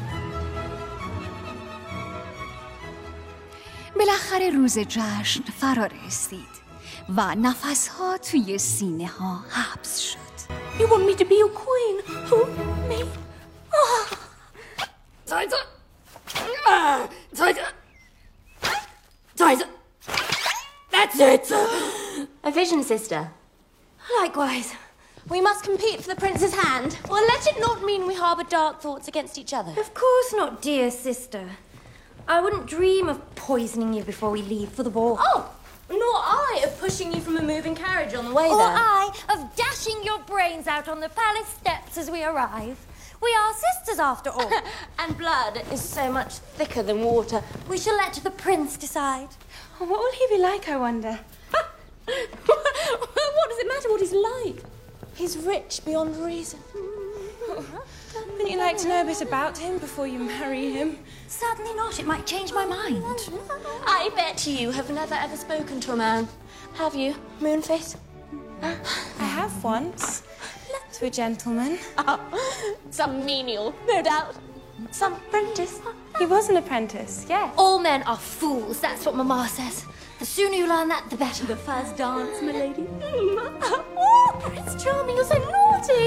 [SPEAKER 1] بالاخره روز جشن فرا رسید و نفسها توی سینه ها حبس شد.
[SPEAKER 9] You want me to be your queen? Who? Me? Oh.
[SPEAKER 17] Tighter! Ah, tighter! Tighter! That's it!
[SPEAKER 9] A vision, sister. Likewise. We must compete for the prince's hand. Well, let it not mean we harbour dark thoughts against each other. Of course not, dear sister. I wouldn't dream of poisoning you before we leave for the ball. Oh! Nor I of pushing you from a moving carriage on the way
[SPEAKER 2] or
[SPEAKER 9] there.
[SPEAKER 2] Or I of dashing your brains out on the palace steps as we arrive. We are sisters after all.
[SPEAKER 9] And blood is so much thicker than water.
[SPEAKER 2] We shall let the prince decide.
[SPEAKER 9] Oh, what will he be like, I wonder? What does it matter what he's like? He's rich beyond reason. Wouldn't you like to know a bit about him before you marry him?
[SPEAKER 2] Certainly not. It might change my mind.
[SPEAKER 9] I bet you have never ever spoken to a man. Have you, Moonface?
[SPEAKER 18] I have once. To a gentleman.
[SPEAKER 9] Oh, some menial, no doubt. Some apprentice.
[SPEAKER 18] He was an apprentice, yes.
[SPEAKER 2] All men are fools, that's what Mama says. The sooner you learn that, the better.
[SPEAKER 9] The first dance, my lady.
[SPEAKER 2] Oh, Prince Charming, you're so naughty.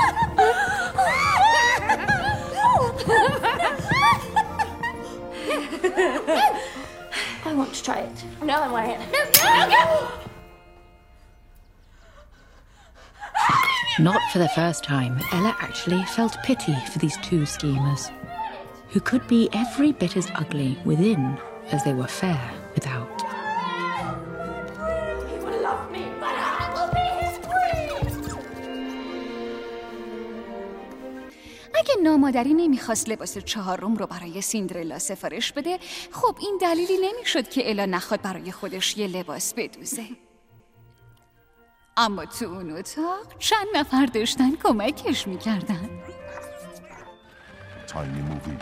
[SPEAKER 9] I want to try it. No, I'm wearing it.
[SPEAKER 2] No, no, no.
[SPEAKER 11] Not for the first time, Ella actually felt pity for these two schemers, who could be every bit as ugly within as they were fair without.
[SPEAKER 9] He will love me, but I will be his queen.
[SPEAKER 1] اگه نامادری نمیخواست لباس چهارم رو برای سیندرلا سفارش بده، خب این دلیلی نمیشد که الا نخواد برای خودش یه لباس بدوزه. اما تو اون اتاق چند نفر داشتن کمکش میکردن.
[SPEAKER 6] تاینی موویز.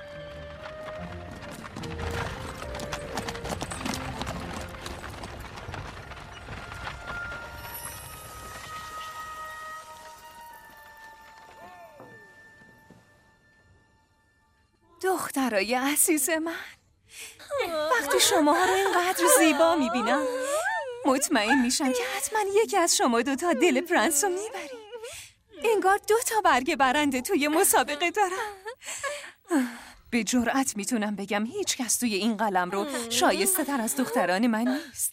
[SPEAKER 16] دخترای عزیز من، وقتی شما رو اینقدر زیبا میبینم مطمئن میشم که حتما یکی از شما دوتا دل پرنس رو میبری. انگار دو تا برگ برنده توی مسابقه دارم. به جرأت میتونم بگم هیچ کس توی این قلم رو شایسته تر از دختران من نیست.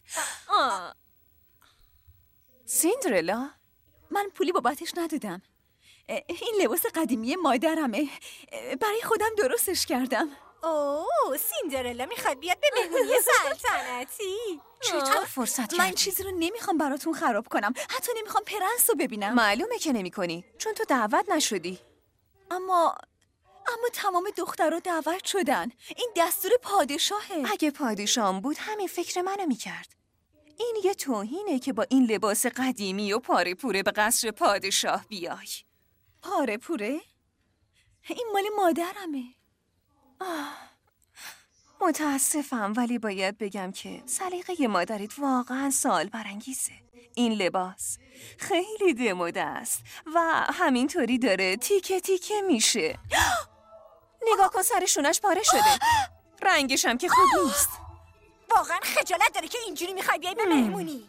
[SPEAKER 16] سیندرلا،
[SPEAKER 7] من پولی بابتش ندادم. این لباس قدیمی مادرمه. برای خودم درستش کردم.
[SPEAKER 2] اوه سیندرلا میخواد بیاد به مهمونی سلطنتی.
[SPEAKER 16] چطور فرصت کردی؟
[SPEAKER 7] من چیزی رو نمیخوام براتون خراب کنم. حتی نمیخوام پرنس رو ببینم.
[SPEAKER 16] معلومه که نمی کنی چون تو دعوت نشدی.
[SPEAKER 7] اما اما تمام دخترها دعوت شدن. این دستور پادشاهه.
[SPEAKER 16] اگه پادشاهم بود همین فکر منو میکرد. این یه توهینه که با این لباس قدیمی و پاره پوره به قصر پادشاه بیای.
[SPEAKER 7] پاره پوره؟ این مال مادرمه.
[SPEAKER 16] آه. متاسفم ولی باید بگم که سلیقه مادرت واقعا سوال برانگیزه. این لباس خیلی دموده است و همینطوری داره تیکه تیکه میشه. نگاه کن سرشونش پاره شده. رنگش هم که خوب نیست.
[SPEAKER 2] واقعا خجالت داره که اینجوری میخوای بیای به مهمونی.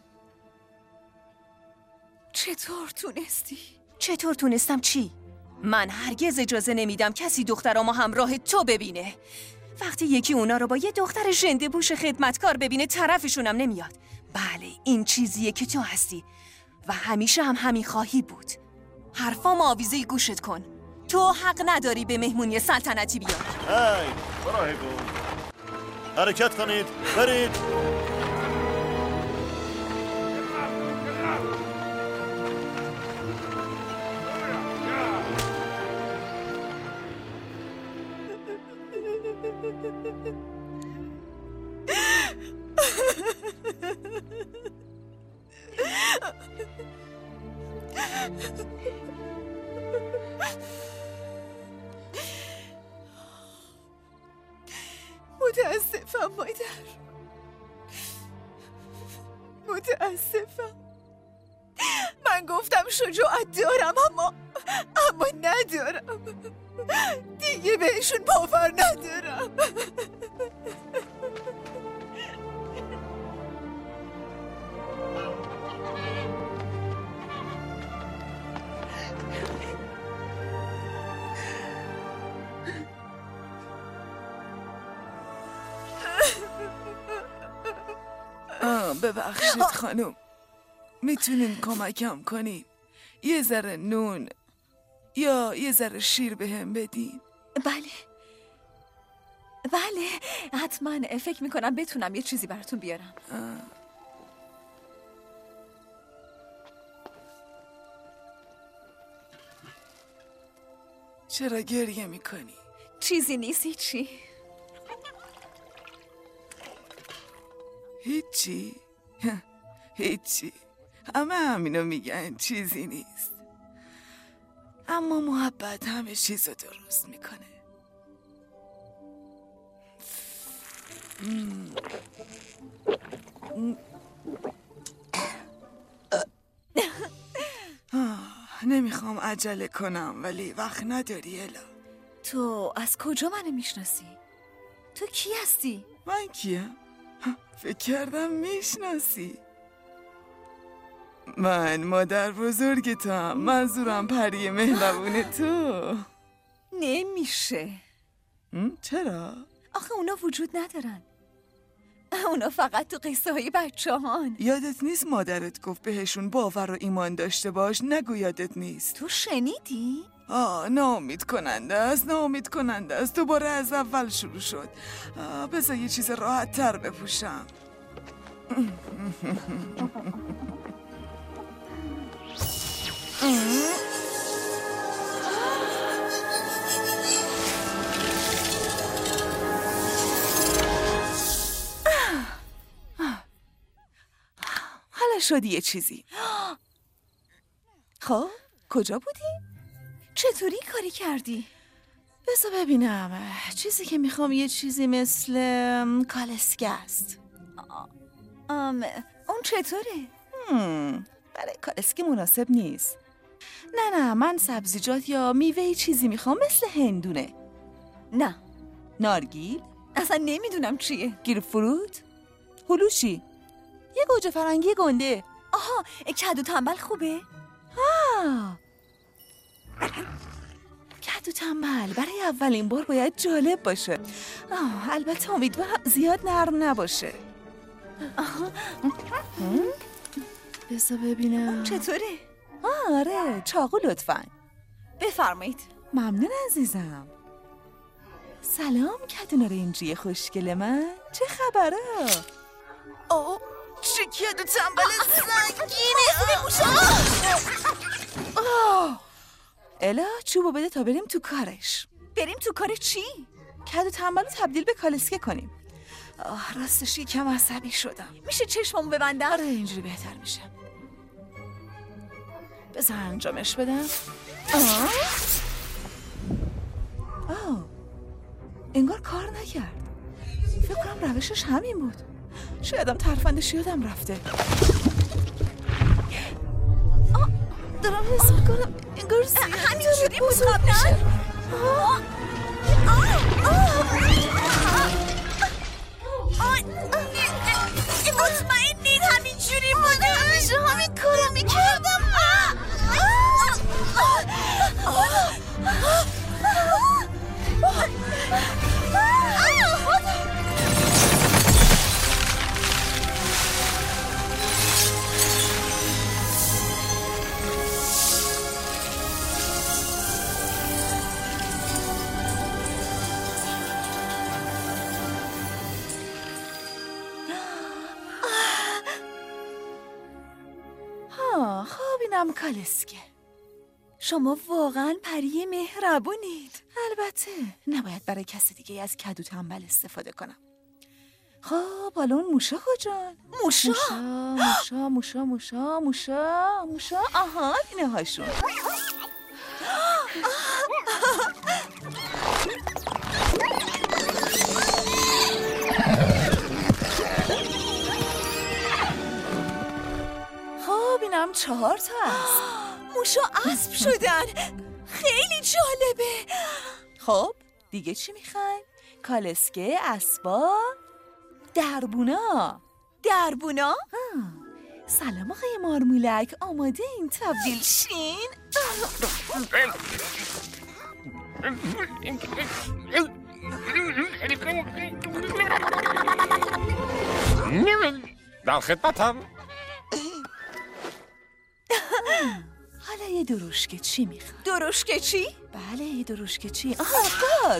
[SPEAKER 7] چطور تونستی؟
[SPEAKER 16] چطور تونستم چی؟ من هرگز اجازه نمیدم کسی دخترامو همراه تو ببینه. وقتی یکی اونا رو با یه دختر ژنده پوش خدمتکار ببینه طرفشونم نمیاد. بله این چیزیه که تو هستی و همیشه هم همین خواهی بود. حرفام آویزه گوشت کن. تو حق نداری به مهمونی سلطنتی بیای.
[SPEAKER 10] هی براهگون حرکت کنید برید.
[SPEAKER 3] متاسفم مادر، متاسفم. من گفتم شجاعت دارم اما اما ندارم. دیگه بهشون باور ندارم. ببخشید خانم، میتونین کمکم کنین؟ یه ذره نون یا یه ذره شیر بهم بدین؟
[SPEAKER 7] بله بله حتما. فکر میکنم بتونم یه چیزی براتون بیارم.
[SPEAKER 3] آه. چرا گریه میکنی؟
[SPEAKER 7] چیزی نیست. هیچی
[SPEAKER 3] هیچی؟ هیچی. همه همینو میگن چیزی نیست، اما محبت همه چیزو درست میکنه. نمیخوام عجله کنم ولی وقت نداری الا.
[SPEAKER 7] تو از کجا منو میشناسی؟ تو کی هستی؟
[SPEAKER 3] من کیم؟ فکر کردم میشناسی. من مادر بزرگ تو هم. منظورم پری مهربون تو.
[SPEAKER 7] نمیشه.
[SPEAKER 3] چرا؟
[SPEAKER 7] آخه اونا وجود ندارن. اونا فقط تو قصه های بچه هان.
[SPEAKER 3] یادت نیست مادرت گفت بهشون باور و ایمان داشته باش؟ نگو یادت نیست.
[SPEAKER 7] تو شنیدی؟
[SPEAKER 3] آه ناامید کننده است، ناامید کننده است. دوباره از اول شروع شد. بذار یه چیز راحت تر بپوشم. حالا شدی یه چیزی.
[SPEAKER 7] خب کجا بودی؟ چطوری کاری کردی؟
[SPEAKER 3] بذار ببینم. چیزی که میخوام یه چیزی مثل کالسکه است.
[SPEAKER 7] ام اون چطوره؟
[SPEAKER 3] هم. برای کالسکه مناسب نیست. نه نه من سبزیجات یا میوه چیزی میخوام مثل هندونه.
[SPEAKER 7] نه.
[SPEAKER 3] نارگیل؟
[SPEAKER 7] اصلا نمیدونم چیه.
[SPEAKER 3] گیر فروت؟ هلوشی؟ یه گوجه فرنگی گنده.
[SPEAKER 7] آها کدو تنبل خوبه؟
[SPEAKER 3] آه کدو تنبل برای اولین بار باید جالب باشه. آه البته امیدوارم زیاد نرم نباشه. بذار ببینم
[SPEAKER 7] چطوره؟
[SPEAKER 3] آره چاقو لطفاً.
[SPEAKER 7] بفرمایید.
[SPEAKER 3] ممنون عزیزم. سلام کدو نارنجی خوشگل من، چه خبره؟
[SPEAKER 7] آه چه کدو تنبل سنگینه.
[SPEAKER 3] آه الا چوبو بده تا بریم تو کارش.
[SPEAKER 7] بریم تو کار چی؟
[SPEAKER 3] کدو تنبل رو تبدیل به کالسکه کنیم. آه راستش یکم عصبی شدم.
[SPEAKER 7] میشه چشممو ببندم؟
[SPEAKER 3] آره اینجوری بهتر میشه. بذار انجامش بدم. آه آه انگار کار نکرد. فکر کنم روشش همین بود. شایدم ترفندش یادم رفته. آه دارم حس میکنم انگار زیاد
[SPEAKER 7] همینجوری بود قبلا. مطمئنید همینجوری بوده؟ همیشه همین کارو میکردم.
[SPEAKER 3] خوابینم کالسکه.
[SPEAKER 7] شما واقعا پری مهربونید.
[SPEAKER 3] البته نباید برای کسی دیگه از کدو تنبل استفاده کنم. خب حالا اون موشا کجان؟
[SPEAKER 7] موشا
[SPEAKER 3] موشا موشا موشا موشا موشا آها اینه هاشون. خب اینم چهار تا است.
[SPEAKER 7] موشا اسب شدن. خیلی جالبه.
[SPEAKER 3] خب دیگه چی میخواین؟ کالسکه، اسبا، دربونا.
[SPEAKER 7] دربونا؟
[SPEAKER 3] سلام آقای مارمولک، آماده این تبدیل شین؟
[SPEAKER 15] در خدمتم.
[SPEAKER 3] حالا یه دروشکه چی میخواد؟
[SPEAKER 7] دروشکه چی؟
[SPEAKER 3] بله یه دروشکه چی؟ آها گاز.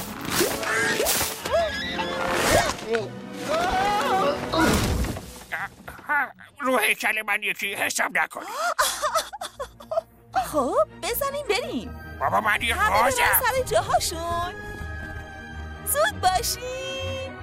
[SPEAKER 19] رو هیکل من یکی حساب نکنی.
[SPEAKER 3] خب بزنیم بریم.
[SPEAKER 19] بابا من یه
[SPEAKER 3] همه
[SPEAKER 19] گازم.
[SPEAKER 3] برن سر جاهاشون. زود باشین.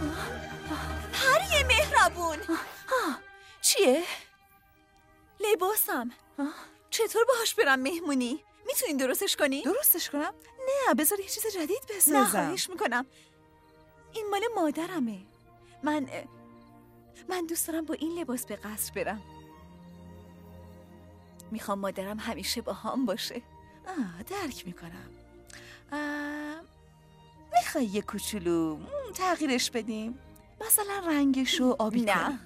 [SPEAKER 7] پری مهربون.
[SPEAKER 3] چیه؟
[SPEAKER 7] لباسم. چطور باهاش برم مهمونی؟ میتونین درستش کنی؟
[SPEAKER 3] درستش کنم؟ نه بذار یه چیز جدید بسازم.
[SPEAKER 7] نه خواهش میکنم. این مال مادرمه. من من دوست دارم با این لباس به قصر برم. میخوام مادرم همیشه با هم باشه.
[SPEAKER 3] آه درک میکنم. میخوای یه کوچولو تغییرش بدیم؟ مثلا رنگشو آبی
[SPEAKER 7] نه
[SPEAKER 3] کنیم؟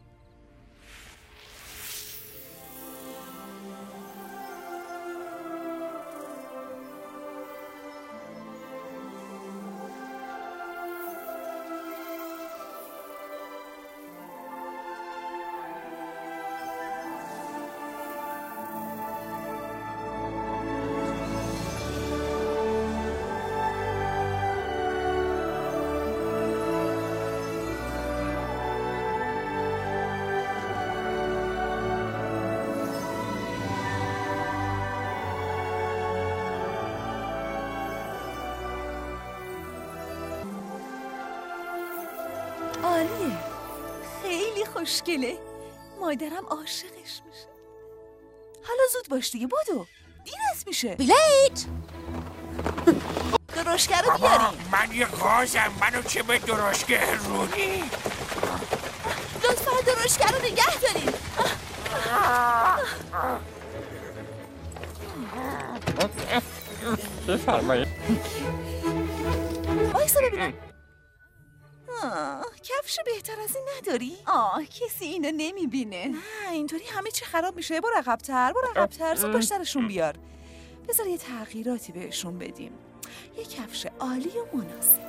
[SPEAKER 7] عالیه. خیلی خوشگله. مادرم عاشقش میشه.
[SPEAKER 3] حالا زود باش دیگه بدو. دیرت میشه.
[SPEAKER 7] بلیت
[SPEAKER 3] درشکه رو بیاریم.
[SPEAKER 19] من یه گازم. منو چه به درشکه رونی؟
[SPEAKER 3] لطفا درشکه رو نگه داریم.
[SPEAKER 15] بفرمایید.
[SPEAKER 3] وایسا ببینم. آه، کفش بهتر از این نداری؟
[SPEAKER 7] آه کسی اینو نمیبینه.
[SPEAKER 3] نه اینطوری همه چی خراب میشه. برو عقب‌تر برو عقب‌تر. زود باش سرشون بیار. بذار یه تغییراتی بهشون بدیم. یه کفش عالی و مناسب.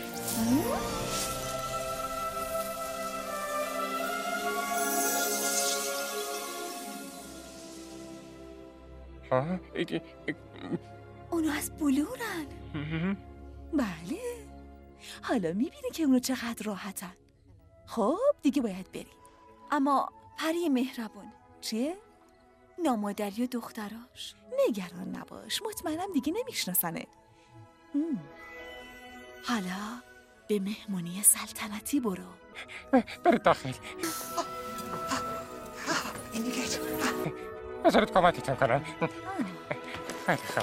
[SPEAKER 3] اونو از بلورن. بله. حالا میبینی که اونو چقدر راحتن. خب دیگه باید بریم.
[SPEAKER 7] اما پری مهربون
[SPEAKER 3] چیه؟
[SPEAKER 7] نامادری و دختراش.
[SPEAKER 3] نگران نباش، مطمئنم دیگه نمیشناسنه. حالا به مهمونی سلطنتی برو.
[SPEAKER 15] برید داخل. بذارید کمکتون کنم. خیلی خوب.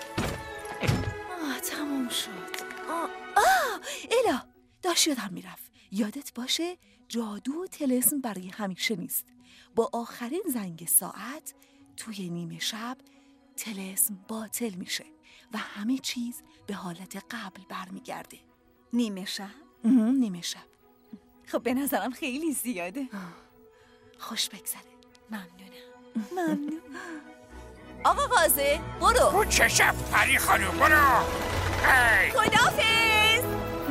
[SPEAKER 3] آه تموم شد. آه, آه الا داشت یادم میرفت. یادت باشه جادو و طلسم برای همیشه نیست. با آخرین زنگ ساعت توی نیمه شب طلسم باطل میشه و همه چیز به حالت قبل برمیگرده.
[SPEAKER 7] نیمه شب؟
[SPEAKER 3] نیمه شب.
[SPEAKER 7] خب به نظرم خیلی زیاده.
[SPEAKER 3] خوش بگذره.
[SPEAKER 7] ممنونم. ممنون. آقا قاضی برو.
[SPEAKER 19] اون چه شب پری خانوم برو.
[SPEAKER 7] خداحافظ.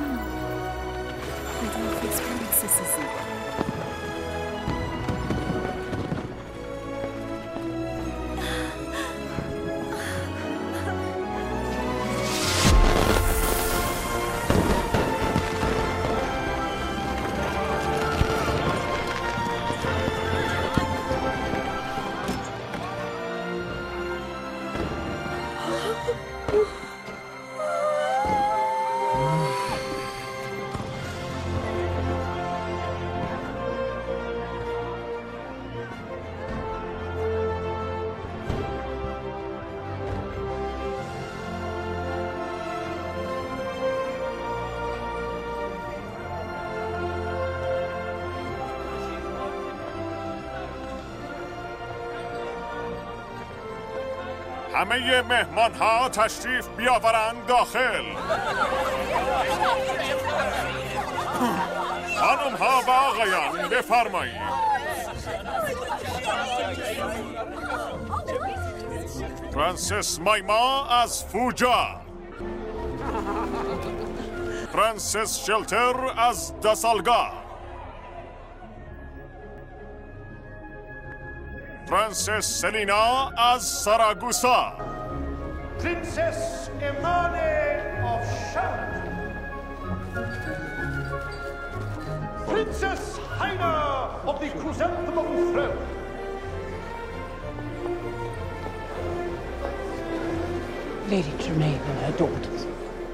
[SPEAKER 3] خداحافظ پرنسس زیبا.
[SPEAKER 13] همه مهمان ها تشریف بیاورند داخل. خانم ها و آقایان بفرمایید. پرنسس مایما از فوجا، پرنسس شلتر از داسالگا، پرنسس سلینا از ساراگوسا،
[SPEAKER 20] پرنسس امانه of Sharon, Princess Haina of the Chrysanthemum Throne,
[SPEAKER 12] Lady Tremaine and her daughters.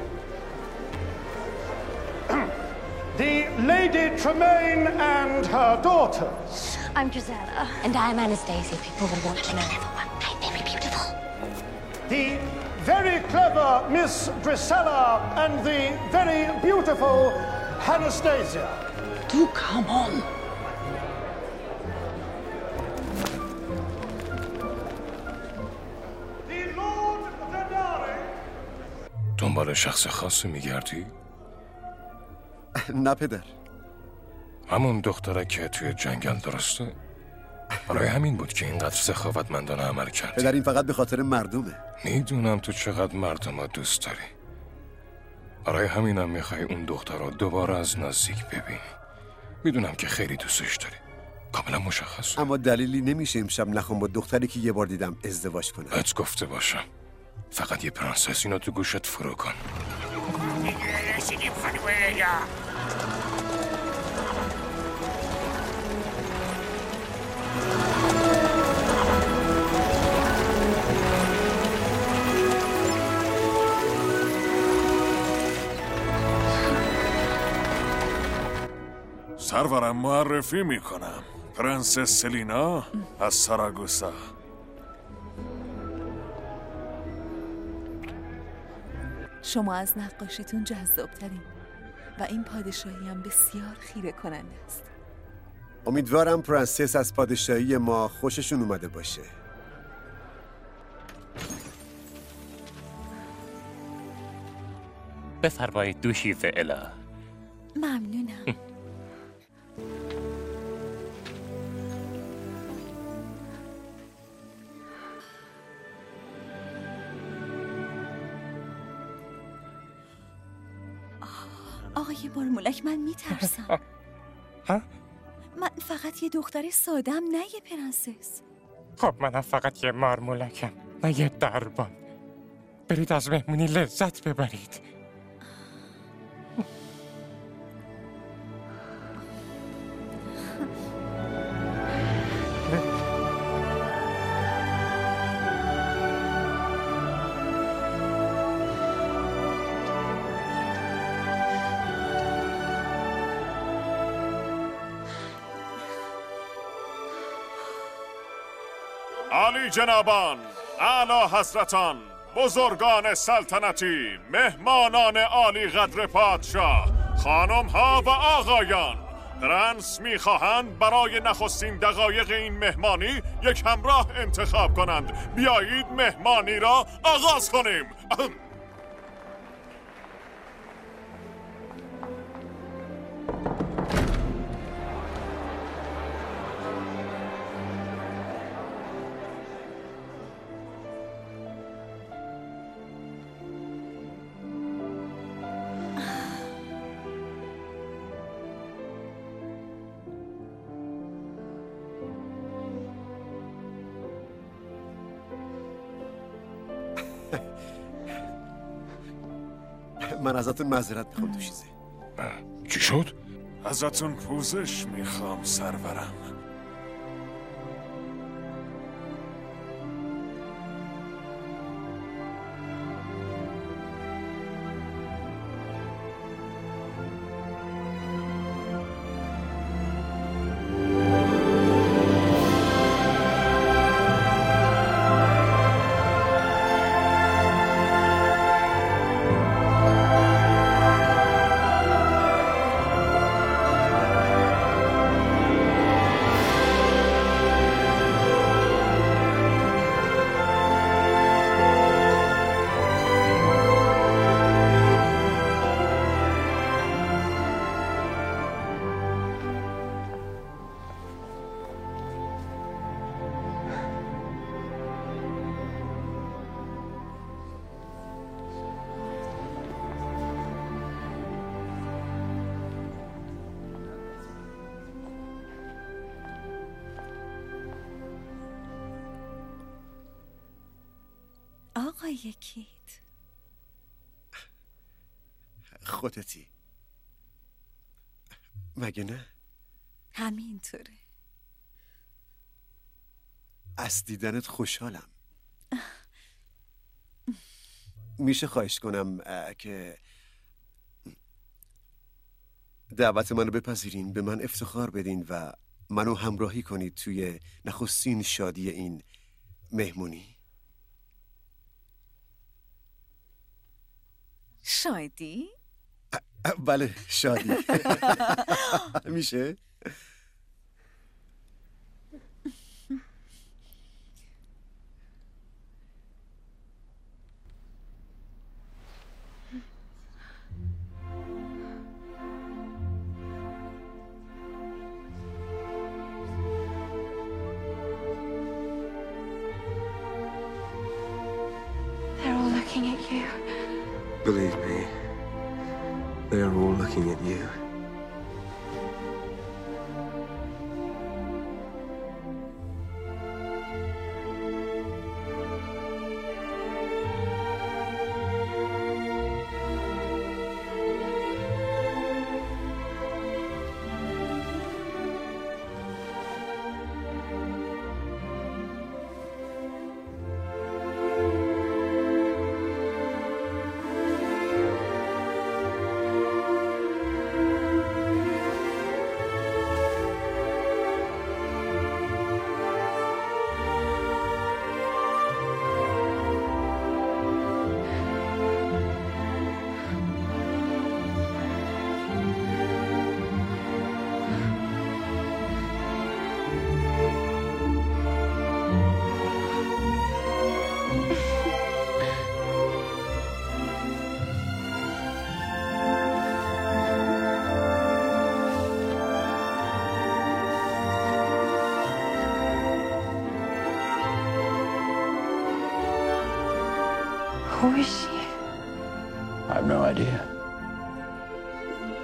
[SPEAKER 20] The Lady Tremaine and her daughters.
[SPEAKER 9] I'm Gisela. And I'm Anastasia. People will want to know. I'm very beautiful.
[SPEAKER 20] The very clever Miss Drusilla and the very beautiful Anastasia.
[SPEAKER 12] Do come on.
[SPEAKER 20] The Lord Zadari.
[SPEAKER 15] دنبال شخص خاصی میگردی؟
[SPEAKER 14] نه پدر.
[SPEAKER 15] همون دختره که توی جنگل درسته؟ برای همین بود که اینقدر سخاوتمندانه عمل کردی.
[SPEAKER 14] پدر این فقط به خاطر مردمه.
[SPEAKER 15] میدونم تو چقدر مردم رو دوست داری. برای همینم میخوای اون دختر رو دوباره از نزدیک ببینی. میدونم که خیلی دوستش داری. کاملا مشخص.
[SPEAKER 14] اما دلیلی نمیشه امشب نخوام با دختری که یه بار دیدم ازدواج کنم.
[SPEAKER 15] بهت گفته باشم فقط یه پرنسس اینو تو گوشت فرو کن.
[SPEAKER 19] دیگه رسیدیم خانم لیلا.
[SPEAKER 13] سرورم معرفی میکنم، پرنسس سلینا از ساراگوسا.
[SPEAKER 3] شما از نقاشیتون جذابترین و این پادشاهی هم بسیار خیره کننده است.
[SPEAKER 14] امیدوارم پرنسس از پادشاهی ما خوششون اومده باشه.
[SPEAKER 21] بفرمایید دوشیز الا.
[SPEAKER 7] ممنونم. آقای مارمولک من میترسم.
[SPEAKER 5] ها؟
[SPEAKER 7] من فقط یه دختر سادم نه یه پرنسس.
[SPEAKER 5] خب منم فقط یه مارمولکم نه یه دربان. برید از مهمونی لذت ببرید.
[SPEAKER 13] عالی جنابان، اعلی حضرتان، بزرگان سلطنتی، مهمانان عالی قدر پادشاه، خانم ها و آقایان، پرنس میخواهند برای نخستین دقایق این مهمانی یک همراه انتخاب کنند. بیایید مهمانی را آغاز کنیم.
[SPEAKER 14] من ازتون معذرت میخوام دوشیزه.
[SPEAKER 15] چی شد؟
[SPEAKER 13] ازتون پوزش میخوام سرورم.
[SPEAKER 7] آقای کیت،
[SPEAKER 14] خودتی مگه نه؟
[SPEAKER 7] همینطوره.
[SPEAKER 14] از دیدنت خوشحالم. میشه خواهش کنم که دعوت منو بپذیرین، به من افتخار بدین و منو همراهی کنید توی نخستین شادی این مهمونی؟
[SPEAKER 7] شادی؟
[SPEAKER 14] بله شادی. میشه؟
[SPEAKER 9] They're all looking at you.
[SPEAKER 22] Believe me, they are all looking at you.
[SPEAKER 12] Who is she?
[SPEAKER 22] I have no idea.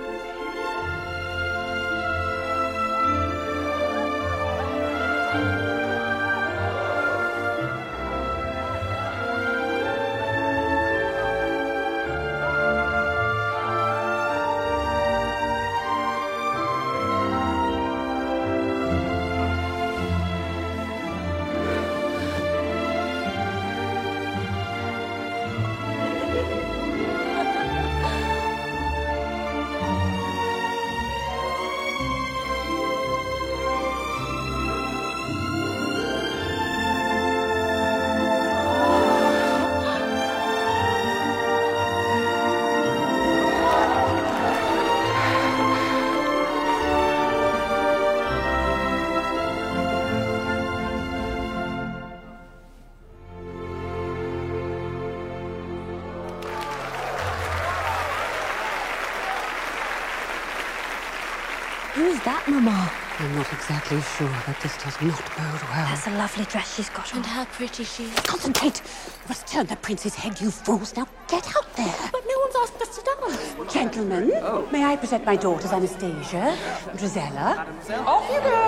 [SPEAKER 12] is that, Mama? I'm not exactly sure, but this does not bode well.
[SPEAKER 9] That's a lovely dress she's got on. And how pretty she is.
[SPEAKER 12] Concentrate! You must turn the prince's head, you fools. Now get out there.
[SPEAKER 9] But no one's asked us to dance.
[SPEAKER 12] Gentlemen, oh. may I present my daughters Anastasia, Drizella? Off you go!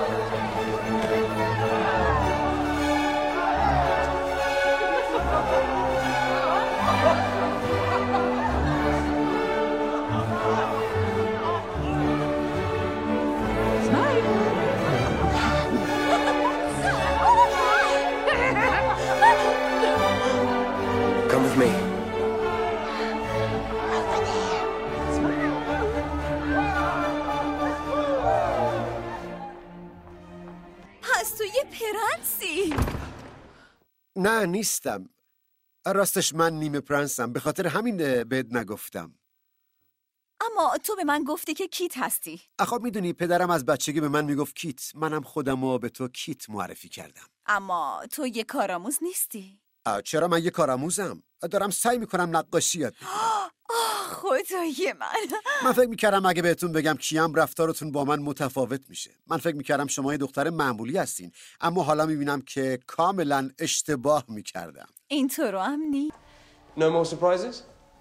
[SPEAKER 22] Come with me.
[SPEAKER 2] پس تو یه پرنسی؟
[SPEAKER 14] نه نیستم. راستش من نیمه پرنسم، به خاطر همین بهت نگفتم.
[SPEAKER 2] اما تو به من گفتی که کیت هستی.
[SPEAKER 14] خب میدونی پدرم از بچگی به من میگفت کیت، منم خودم رو به تو کیت معرفی کردم.
[SPEAKER 2] اما تو یه کارآموز نیستی.
[SPEAKER 14] چرا؟ من یه کارآموزم، دارم سعی میکنم نقاشی یاد بگیرم.
[SPEAKER 2] خدای من
[SPEAKER 14] من فکر میکردم اگه بهتون بگم کیم رفتارتون با من متفاوت میشه. من فکر میکردم شما یه دختر معمولی هستین، اما حالا میبینم که کاملا اشتباه میکردم.
[SPEAKER 2] اینطور هم نی.
[SPEAKER 22] No more surprises?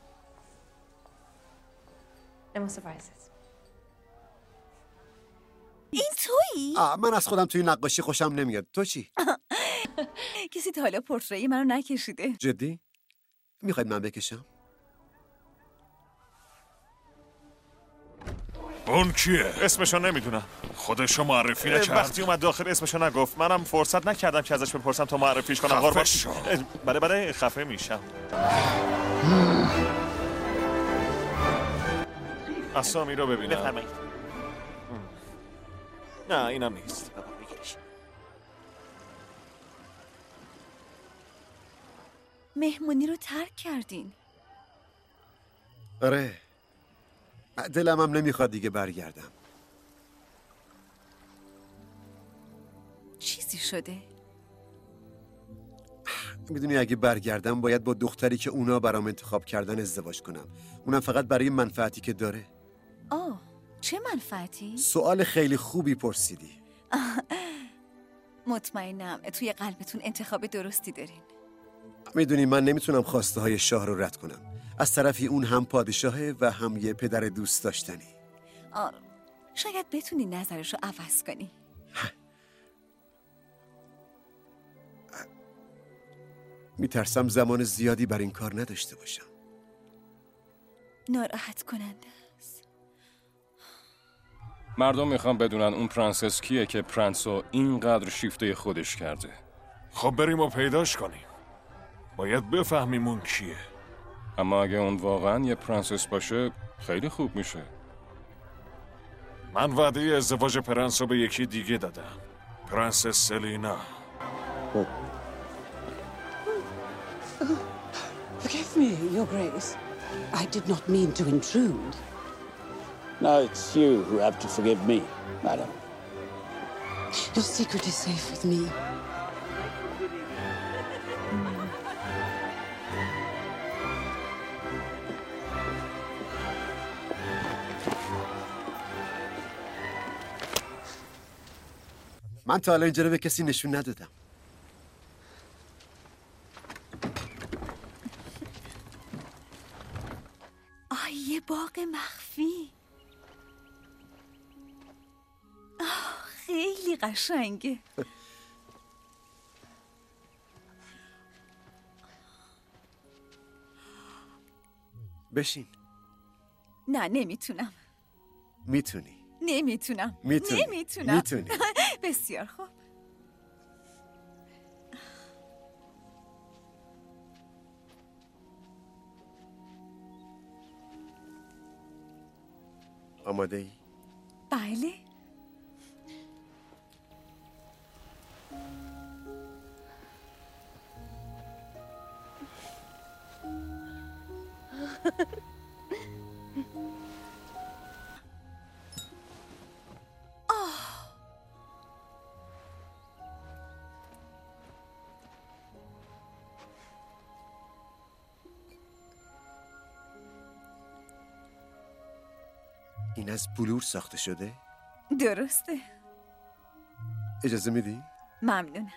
[SPEAKER 9] No more surprises.
[SPEAKER 2] این تویی؟
[SPEAKER 14] آه من از خودم توی نقاشی خوشم نمیاد. تو چی؟
[SPEAKER 2] کسی تا حالا پورتری منو نکشیده.
[SPEAKER 14] جدی؟ میخواید من بکشم؟
[SPEAKER 13] اون کیه؟ اسمشو نمیدونم. خودشو معرفی نکرد. وقتی اومد داخل اسمشو نگفت. منم فرصت نکردم که ازش بپرسم تا معرفیش کنم. خفه شو. بله بله خفه میشم. اسامی رو ببینم.
[SPEAKER 10] بفرمایید.
[SPEAKER 13] نه اینم نیست.
[SPEAKER 2] مهمونی رو ترک کردین.
[SPEAKER 14] آره دلم هم نمیخواد دیگه برگردم.
[SPEAKER 2] چیزی شده؟
[SPEAKER 14] میدونی اگه برگردم باید با دختری که اونا برام انتخاب کردن ازدواج کنم، اونم فقط برای منفعتی که داره.
[SPEAKER 2] آه چه منفعتی؟
[SPEAKER 14] سوال خیلی خوبی پرسیدی.
[SPEAKER 2] مطمئنم توی قلبتون انتخاب درستی دارین.
[SPEAKER 14] میدونی من نمیتونم خواسته های شاه رو رد کنم. از طرفی اون هم پادشاهه و هم یه پدر دوست داشتنی.
[SPEAKER 2] آه شاید بتونی نظرش رو عوض کنی.
[SPEAKER 14] میترسم زمان زیادی بر این کار نداشته باشم.
[SPEAKER 2] ناراحت کننده است.
[SPEAKER 15] مردم میخوام بدونن اون پرنسس کیه که پرنسو اینقدر شیفته خودش کرده.
[SPEAKER 13] خب بریم و پیداش کنیم. باید بفهمیم اون کیه.
[SPEAKER 15] اما اگه اون واقعا یه پرنسس باشه خیلی خوب میشه.
[SPEAKER 13] من وعده ازدواج پرنسو به یکی دیگه دادم. پرنسس سلینا.
[SPEAKER 12] Forgive me, Your Grace. I did not mean to intrude.
[SPEAKER 4] No, it's you who have to forgive me, madam.
[SPEAKER 12] Your secret is safe with me.
[SPEAKER 14] من تا حالا اینجا رو به کسی نشون ندادم.
[SPEAKER 2] آه یه باغ مخفی. آه خیلی قشنگه.
[SPEAKER 14] بشین.
[SPEAKER 2] نه نمیتونم.
[SPEAKER 14] میتونی.
[SPEAKER 2] نمیتونم.
[SPEAKER 14] میتونی.
[SPEAKER 2] نمیتونم.
[SPEAKER 14] میتونی.
[SPEAKER 2] بسیار خوب.
[SPEAKER 14] آماده ای؟
[SPEAKER 2] بله.
[SPEAKER 14] این از بلور ساخته شده؟
[SPEAKER 7] درسته.
[SPEAKER 14] اجازه میدی؟
[SPEAKER 7] ممنونم.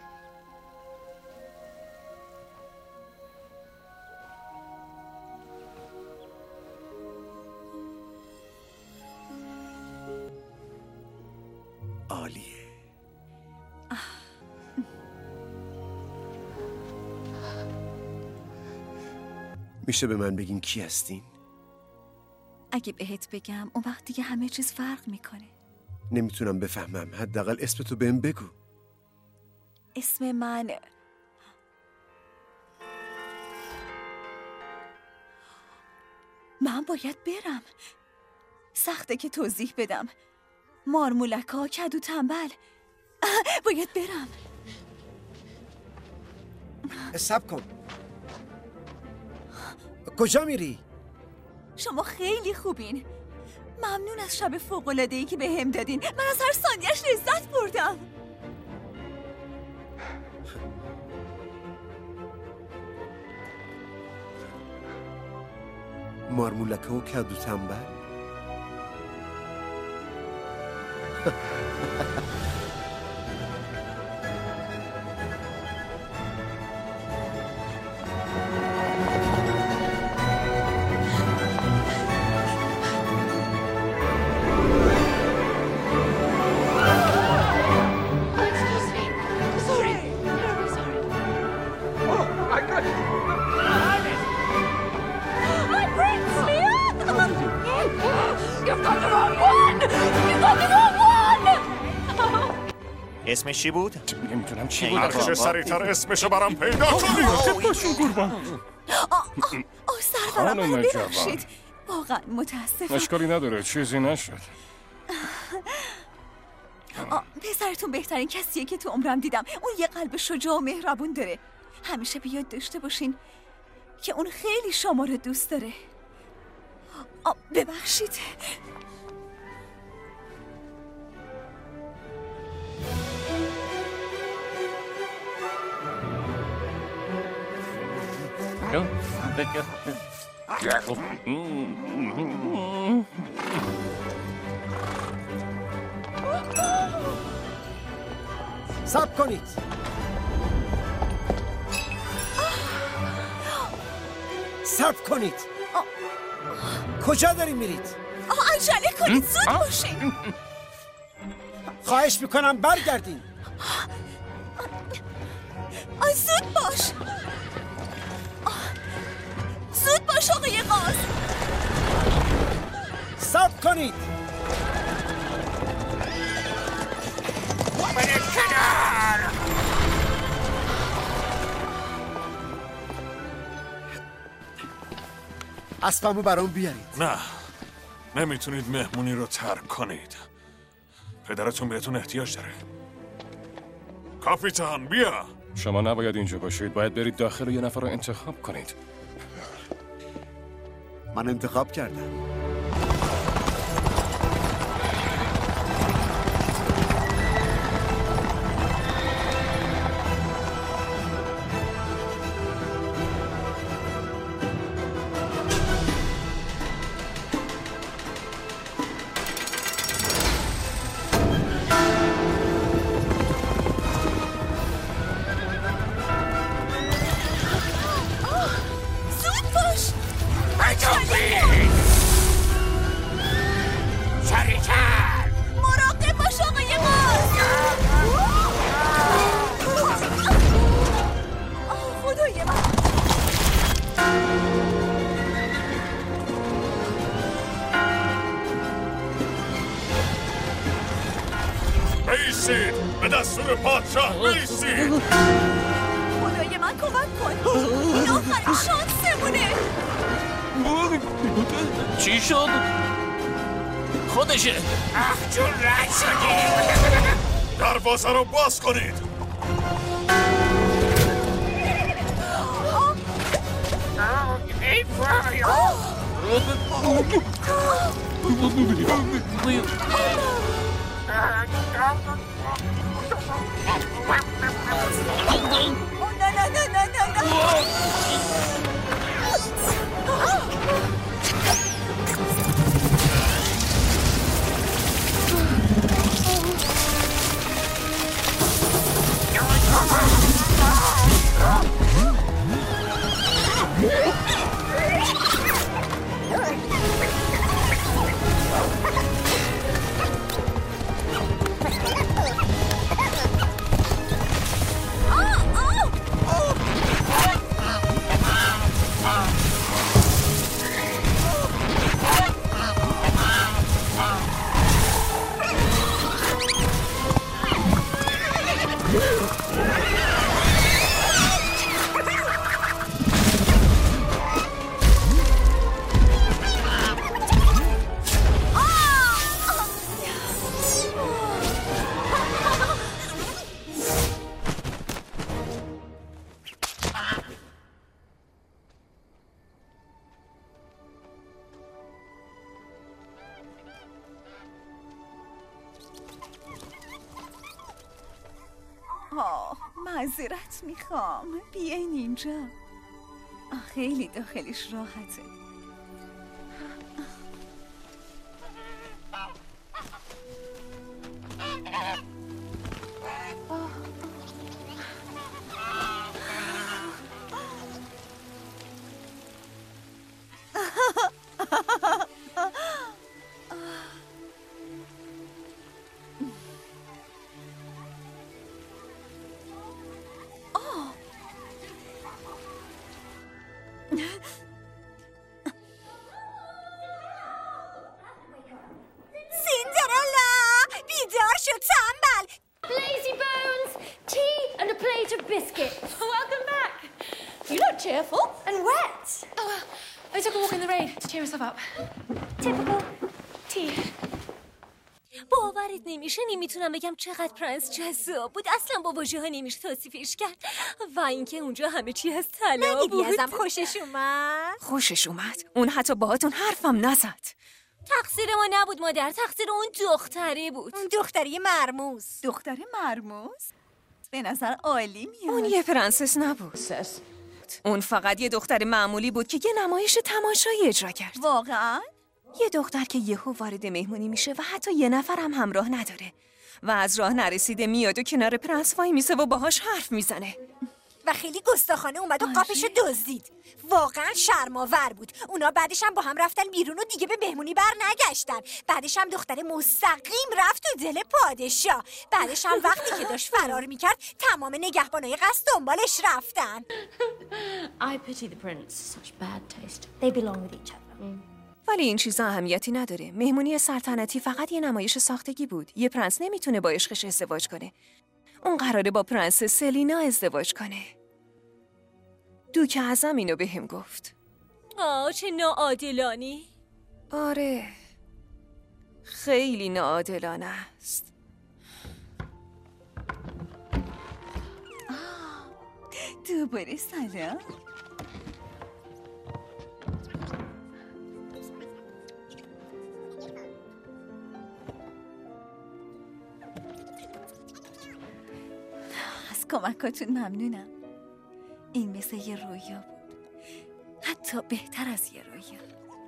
[SPEAKER 14] عالیه. میشه به من بگین کی هستین؟
[SPEAKER 7] اگه بهت بگم اون وقت دیگه همه چیز فرق میکنه.
[SPEAKER 14] نمیتونم بفهمم. حداقل اسمتو بهم بگو.
[SPEAKER 7] اسم من من باید برم. سخته که توضیح بدم. مارمولکا، کدو تنبل. باید برم.
[SPEAKER 14] صبر کن. کجا میری؟
[SPEAKER 7] شما خیلی خوبین. ممنون از شب فوق‌العاده‌ای که به هم دادین. من از هر ثانیه‌اش لذت بردم.
[SPEAKER 14] مارمولکه و کدو تنبل.
[SPEAKER 10] اسمش چی بود؟
[SPEAKER 15] نمیتونم چی بود؟
[SPEAKER 13] هرچه سریعتر اسمشو برام پیدا کنید.
[SPEAKER 15] باشون قربان.
[SPEAKER 7] آه سرورم من ببخشید. واقعا متاسفم.
[SPEAKER 15] اشکالی نداره، چیزی نشد.
[SPEAKER 7] پسرتون بهترین کسیه که تو عمرم دیدم. اون یه قلب شجاع و مهربون داره. همیشه به یاد داشته باشین که اون خیلی شما رو دوست داره. ببخشید.
[SPEAKER 14] صبر کنید. صبر کنید. کجا داری میرید؟
[SPEAKER 7] آه عجله کنید، زود باشین.
[SPEAKER 14] خواهش میکنم برگردین.
[SPEAKER 7] آه زود باش. زود باش آقای قاز.
[SPEAKER 14] صبر کنید.
[SPEAKER 19] برید کنار.
[SPEAKER 14] اسبمو برام بیارید.
[SPEAKER 13] نه، نمیتونید مهمونی رو ترک کنید. پدرتون بهتون احتیاج داره. کاپیتان بیا.
[SPEAKER 15] شما نباید اینجا باشید. باید برید داخل و یه نفر رو انتخاب کنید.
[SPEAKER 14] من انتخاب کردم.
[SPEAKER 13] بیستید. به دستور پادشاه بیستید.
[SPEAKER 7] خدای من کمک کن. این آخرین شانسمونه.
[SPEAKER 19] چی شد؟ خودشه. اخ جون رد شدیم.
[SPEAKER 13] دروازه رو باز کنید.
[SPEAKER 19] ای وای.
[SPEAKER 7] نه نه نه نه نه نه. آه معذرت میخوام. بیاین اینجا. خیلی داخلش راحته.
[SPEAKER 2] سیندرلا بیدار شد تنبل.
[SPEAKER 9] Lazy bones, tea and a plate of biscuits. Welcome back. You look cheerful and wet. Oh, well, I took a walk in the rain to cheer myself up. Typical tea.
[SPEAKER 2] باورت نمیشه نمیتونم بگم چقدر پرنس جذاب بود. اصلا با واژه ها نمیشه توصیفش کرد. و اینکه اونجا همه چی از طلا بود.
[SPEAKER 7] ندیدی ازم خوشش اومد؟
[SPEAKER 16] خوشش اومد. اون حتی باهاتون حرفم نزد.
[SPEAKER 2] تقصیر ما نبود مادر، تقصیر اون دختره بود.
[SPEAKER 7] اون دختری مرموز. دختر مرموز؟ به نظر عالی میاد.
[SPEAKER 16] اون یه پرنسس نبود. اون فقط یه دختر معمولی بود که یه نمایش تماشایی اجرا کرد.
[SPEAKER 7] واقعا؟
[SPEAKER 16] یه دختر که یهو وارد مهمونی میشه و حتی یه نفر هم همراه نداره و از راه نرسیده میاد و کنار پرنس وای میسه و باهاش حرف میزنه
[SPEAKER 2] و خیلی گستاخانه اومد و قاپشو دزدید. واقعا شرم‌آور بود. اونا بعدش هم با هم رفتن بیرون و دیگه به مهمونی بر نگشتن. بعدش هم دختر مستقیم رفت تو دل پادشاه. بعدش هم وقتی که داشت فرار میکرد تمام نگهبانای قصد دنبالش رفتن.
[SPEAKER 9] I pity the prince. Such bad taste. They belong with each other.
[SPEAKER 16] ولی این چیزا اهمیتی نداره. مهمونی سلطنتی فقط یه نمایش ساختگی بود. یه پرنس نمیتونه با عشقش ازدواج کنه. اون قراره با پرنس سلینا ازدواج کنه. دوک اعظم اینو بهم گفت.
[SPEAKER 2] آه چه ناعادلانی.
[SPEAKER 16] آره خیلی ناعادلانه است.
[SPEAKER 7] دوباره سلام. از کمکاتون ممنونم. این مثل یه رویا بود. حتی بهتر از یه رویا.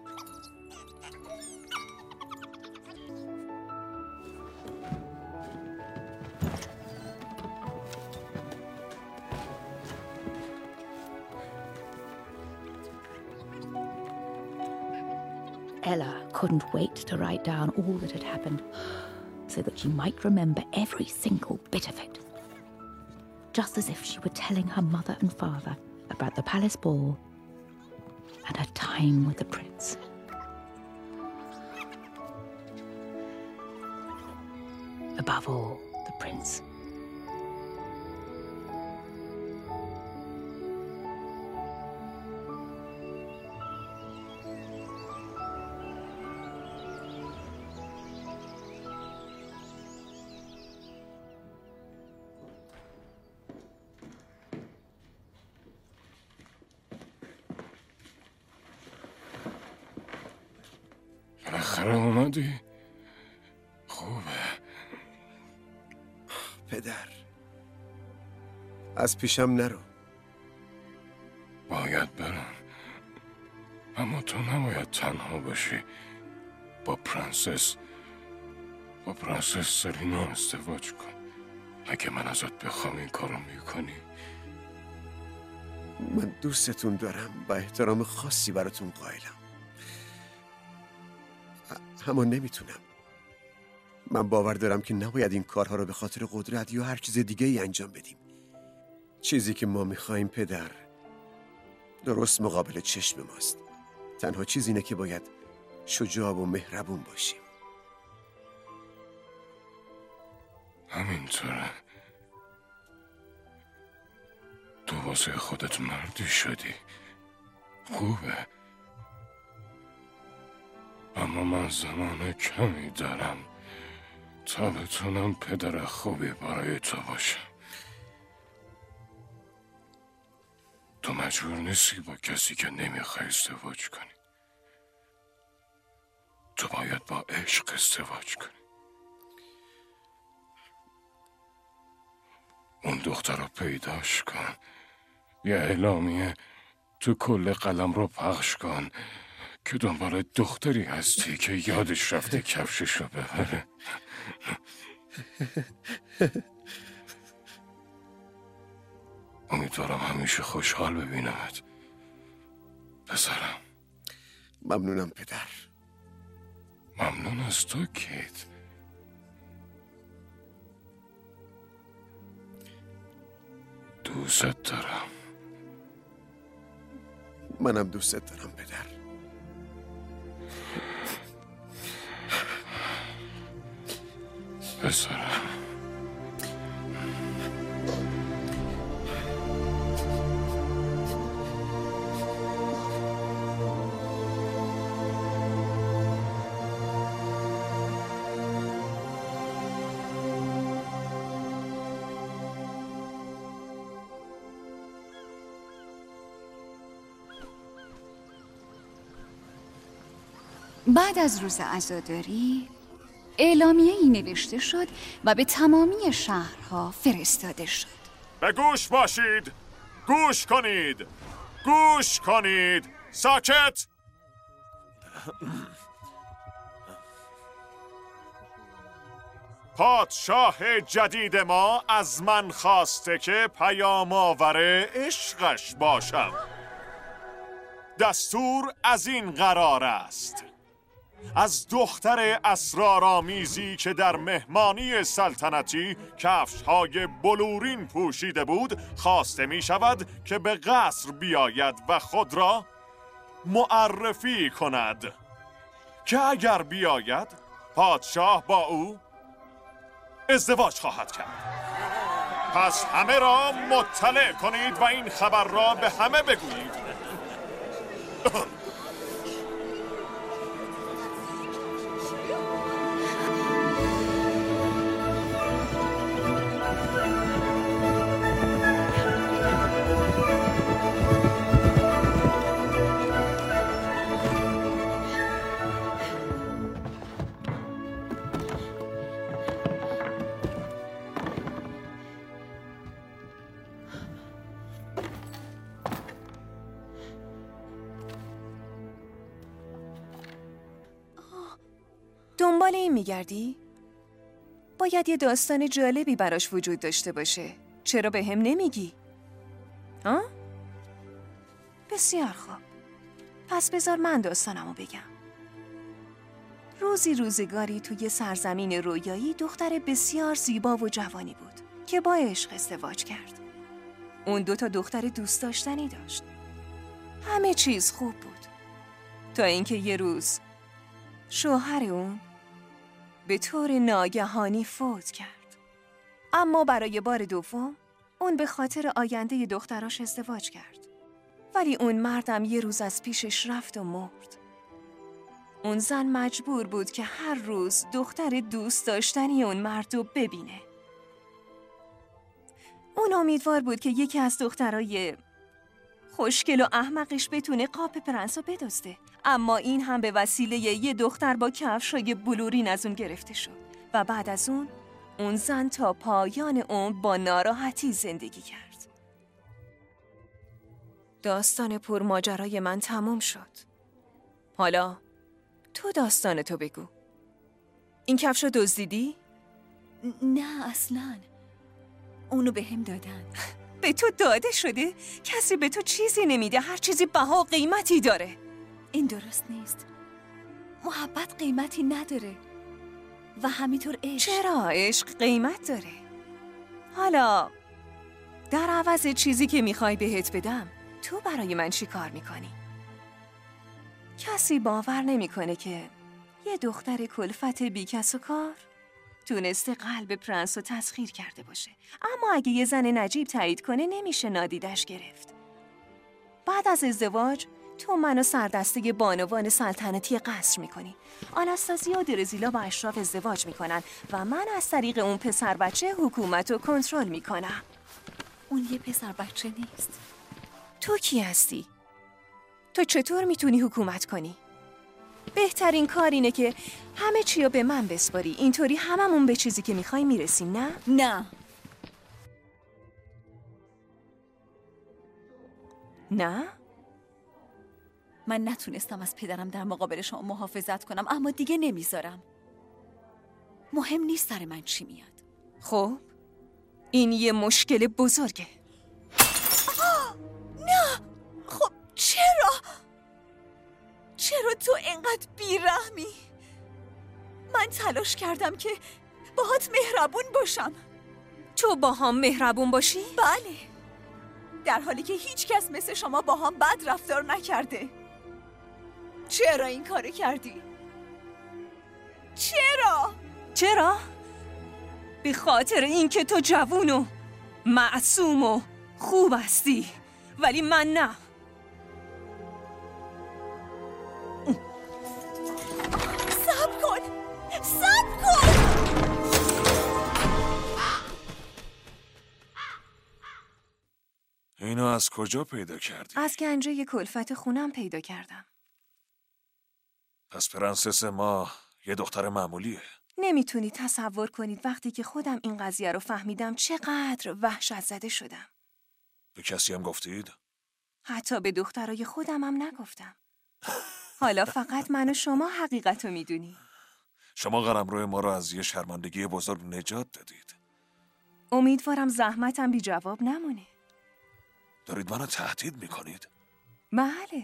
[SPEAKER 11] Ella couldn't wait to write down all that had happened so that she might remember every single bit of it. Just as if she were telling her mother and father about the palace ball and her time with the prince. Above all, the prince.
[SPEAKER 15] بالاخره اومدی؟ خوبه.
[SPEAKER 14] پدر از پیشم نرو.
[SPEAKER 15] باید برم، اما تو نباید تنها باشی. با پرنسس با پرنسس سلینا ازدواج کن. اگه من ازت بخوام این کارو میکنی.
[SPEAKER 14] من دوستتون دارم و احترام خاصی براتون قائلم، اما نمیتونم. من باور دارم که نباید این کارها رو به خاطر قدرت یا هر چیز دیگه ای انجام بدیم. چیزی که ما میخوایم پدر درست مقابل چشم ماست. تنها چیز اینه که باید شجاع و مهربون باشیم.
[SPEAKER 15] همینطوره. واسه خودت مردی شدی. خوبه. اما من زمان کمی دارم تا بتونم پدر خوبی برای تو باشم. تو مجبور نیستی با کسی که نمیخوای ازدواج کنی. تو باید با عشق ازدواج کنی. اون دختر رو پیداش کن. یه اعلامیه تو کل قلم رو پخش کن که دنبال دختری هستی که یادش رفته کفشش رو ببره. امیدوارم همیشه خوشحال ببینمت پسرم.
[SPEAKER 14] ممنونم پدر.
[SPEAKER 15] ممنون از تو کیت. دوست دارم.
[SPEAKER 14] منم دوست دارم پدر.
[SPEAKER 15] پسرم.
[SPEAKER 1] بعد از روز عزاداری اعلامیه ای نوشته شد و به تمامی شهرها فرستاده شد.
[SPEAKER 13] به گوش باشید، گوش کنید، گوش کنید، ساکت. پادشاه جدید ما از من خواسته که پیام آور عشقش باشم. دستور از این قرار است: از دختر اسرارآمیزی که در مهمانی سلطنتی کفش‌های بلورین پوشیده بود خواسته می شود که به قصر بیاید و خود را معرفی کند که اگر بیاید پادشاه با او ازدواج خواهد کرد. پس همه را مطلع کنید و این خبر را به همه بگویید.
[SPEAKER 16] دنبال این میگردی؟ باید یه داستان جالبی براش وجود داشته باشه. چرا به هم نمیگی؟ ها؟ بسیار خوب. پس بذار من داستانمو بگم. روزی روزگاری توی سرزمین رویایی دختر بسیار زیبا و جوانی بود که با عشق ازدواج کرد. اون دو تا دختر دوست داشتنی داشت. همه چیز خوب بود تا اینکه یه روز شوهر اون به طور ناگهانی فوت کرد. اما برای بار دوم اون به خاطر آینده دختراش ازدواج کرد. ولی اون مردم یه روز از پیشش رفت و مرد. اون زن مجبور بود که هر روز دختر دوست داشتنی اون مرد رو ببینه. اون امیدوار بود که یکی از دخترای خوشگل و احمقش بتونه قاب پرنس رو بدزده. اما این هم به وسیله یه دختر با کفشای بلورین از اون گرفته شد و بعد از اون اون زن تا پایان عمر با ناراحتی زندگی کرد. داستان پرماجرای من تموم شد. حالا تو داستان تو بگو. این کفشو دزدیدی؟
[SPEAKER 2] نه اصلاً. اونو به هم دادن.
[SPEAKER 16] به تو داده شده؟ کسی به تو چیزی نمیده. هر چیزی بها قیمتی داره.
[SPEAKER 2] این درست نیست. محبت قیمتی نداره و همینطور عشق.
[SPEAKER 16] چرا عشق قیمت داره؟ حالا در عوض چیزی که میخوای بهت بدم تو برای من چی کار میکنی؟ کسی باور نمیکنه که یه دختر کلفت بیکس و کار تونسته قلب پرنس رو تسخیر کرده باشه. اما اگه یه زن نجیب تایید کنه نمیشه نادیدش گرفت. بعد از ازدواج تو منو سردسته بانوان سلطنتی قصر میکنی. آناستازیا و درزیلا با اشراف ازدواج میکنن و من از طریق اون پسر بچه حکومت رو کنترل میکنم. اون یه پسر بچه نیست. تو کی هستی؟ تو چطور میتونی حکومت کنی؟ بهترین کار اینه که همه چی رو به من بسپاری. اینطوری هممون به چیزی که میخوایم میرسیم، نه؟
[SPEAKER 2] نه.
[SPEAKER 16] نه؟
[SPEAKER 2] من نتونستم از پدرم در مقابل شما محافظت کنم، اما دیگه نمیذارم. مهم نیست سر من چی میاد.
[SPEAKER 16] خب این یه مشکل بزرگه.
[SPEAKER 2] آه! نه! خب چرا؟ چرا تو انقدر بیرحمی؟ من تلاش کردم که باهات مهربون باشم.
[SPEAKER 16] تو با هم مهربون باشی؟
[SPEAKER 2] بله، در حالی که هیچ کس مثل شما با هم بد رفتار نکرده. چرا این کارو کردی؟ چرا؟
[SPEAKER 16] چرا؟ به خاطر اینکه تو جوون و معصوم و خوب هستی، ولی من نه.
[SPEAKER 2] صبر کن، صبر کن.
[SPEAKER 10] اینو از کجا پیدا کردی؟
[SPEAKER 16] از گنجه کلفت خونم پیدا کردم.
[SPEAKER 10] پس پرنسس ما یه دختر معمولیه.
[SPEAKER 16] نمیتونی تصور کنید وقتی که خودم این قضیه رو فهمیدم چقدر وحشت زده شدم.
[SPEAKER 10] به کسی هم گفتید؟
[SPEAKER 16] حتی به دخترای خودم هم نگفتم. حالا فقط من و شما حقیقت رو میدونی.
[SPEAKER 10] شما قلمرو ما رو از یه شرمندگی بزرگ نجات دادید.
[SPEAKER 16] امیدوارم زحمتم بی جواب نمونه.
[SPEAKER 10] دارید منو تهدید میکنید؟
[SPEAKER 16] بله.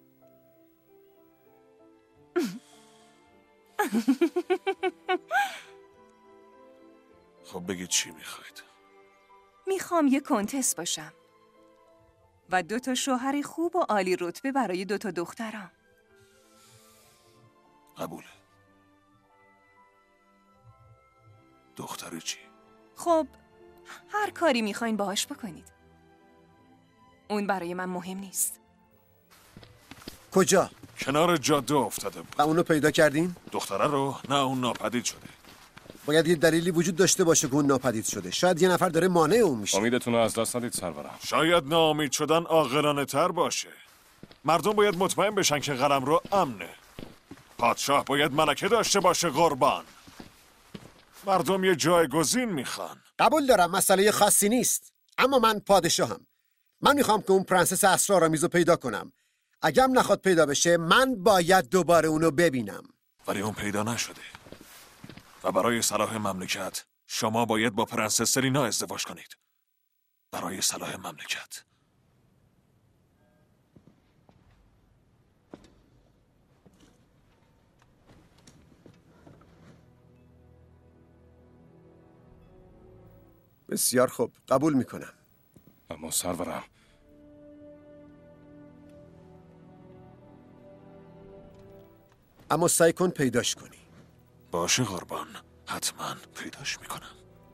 [SPEAKER 10] خب بگید چی میخواید؟
[SPEAKER 16] میخوام یه کنتس باشم و دو تا شوهر خوب و عالی رتبه برای دو تا دخترم.
[SPEAKER 10] قبوله. دختر چی؟
[SPEAKER 16] خب هر کاری میخواین باهاش بکنید. اون برای من مهم نیست.
[SPEAKER 14] کجا؟
[SPEAKER 10] کنار جاده افتاده بود.
[SPEAKER 14] و اونو پیدا کردین؟
[SPEAKER 10] دختره رو؟ نه، اون ناپدید شده.
[SPEAKER 14] باید یه دلیلی وجود داشته باشه که اون ناپدید شده. شاید یه نفر داره مانع اون میشه.
[SPEAKER 15] امیدتون رو از دست ندید سرورم.
[SPEAKER 10] شاید ناامید شدن عاقلانه تر باشه. مردم باید مطمئن بشن که قلمرو امنه. پادشاه باید ملکه داشته باشه قربان. مردم یه جایگزین میخوان.
[SPEAKER 14] قبول دارم، مسئله خاصی نیست. اما من پادشاهم. من میخوام که اون پرنسس اسرارآمیزو پیدا کنم. اگرم نخواد پیدا بشه، من باید دوباره اونو ببینم.
[SPEAKER 10] ولی اون پیدا نشده. و برای صلاح مملکت شما باید با پرنسس سرینا ازدواج کنید. برای صلاح مملکت.
[SPEAKER 14] بسیار خوب، قبول میکنم.
[SPEAKER 15] اما سرورم،
[SPEAKER 14] اما سعی کن پیداش کنی.
[SPEAKER 10] باشه قربان، حتما پیداش میکنم.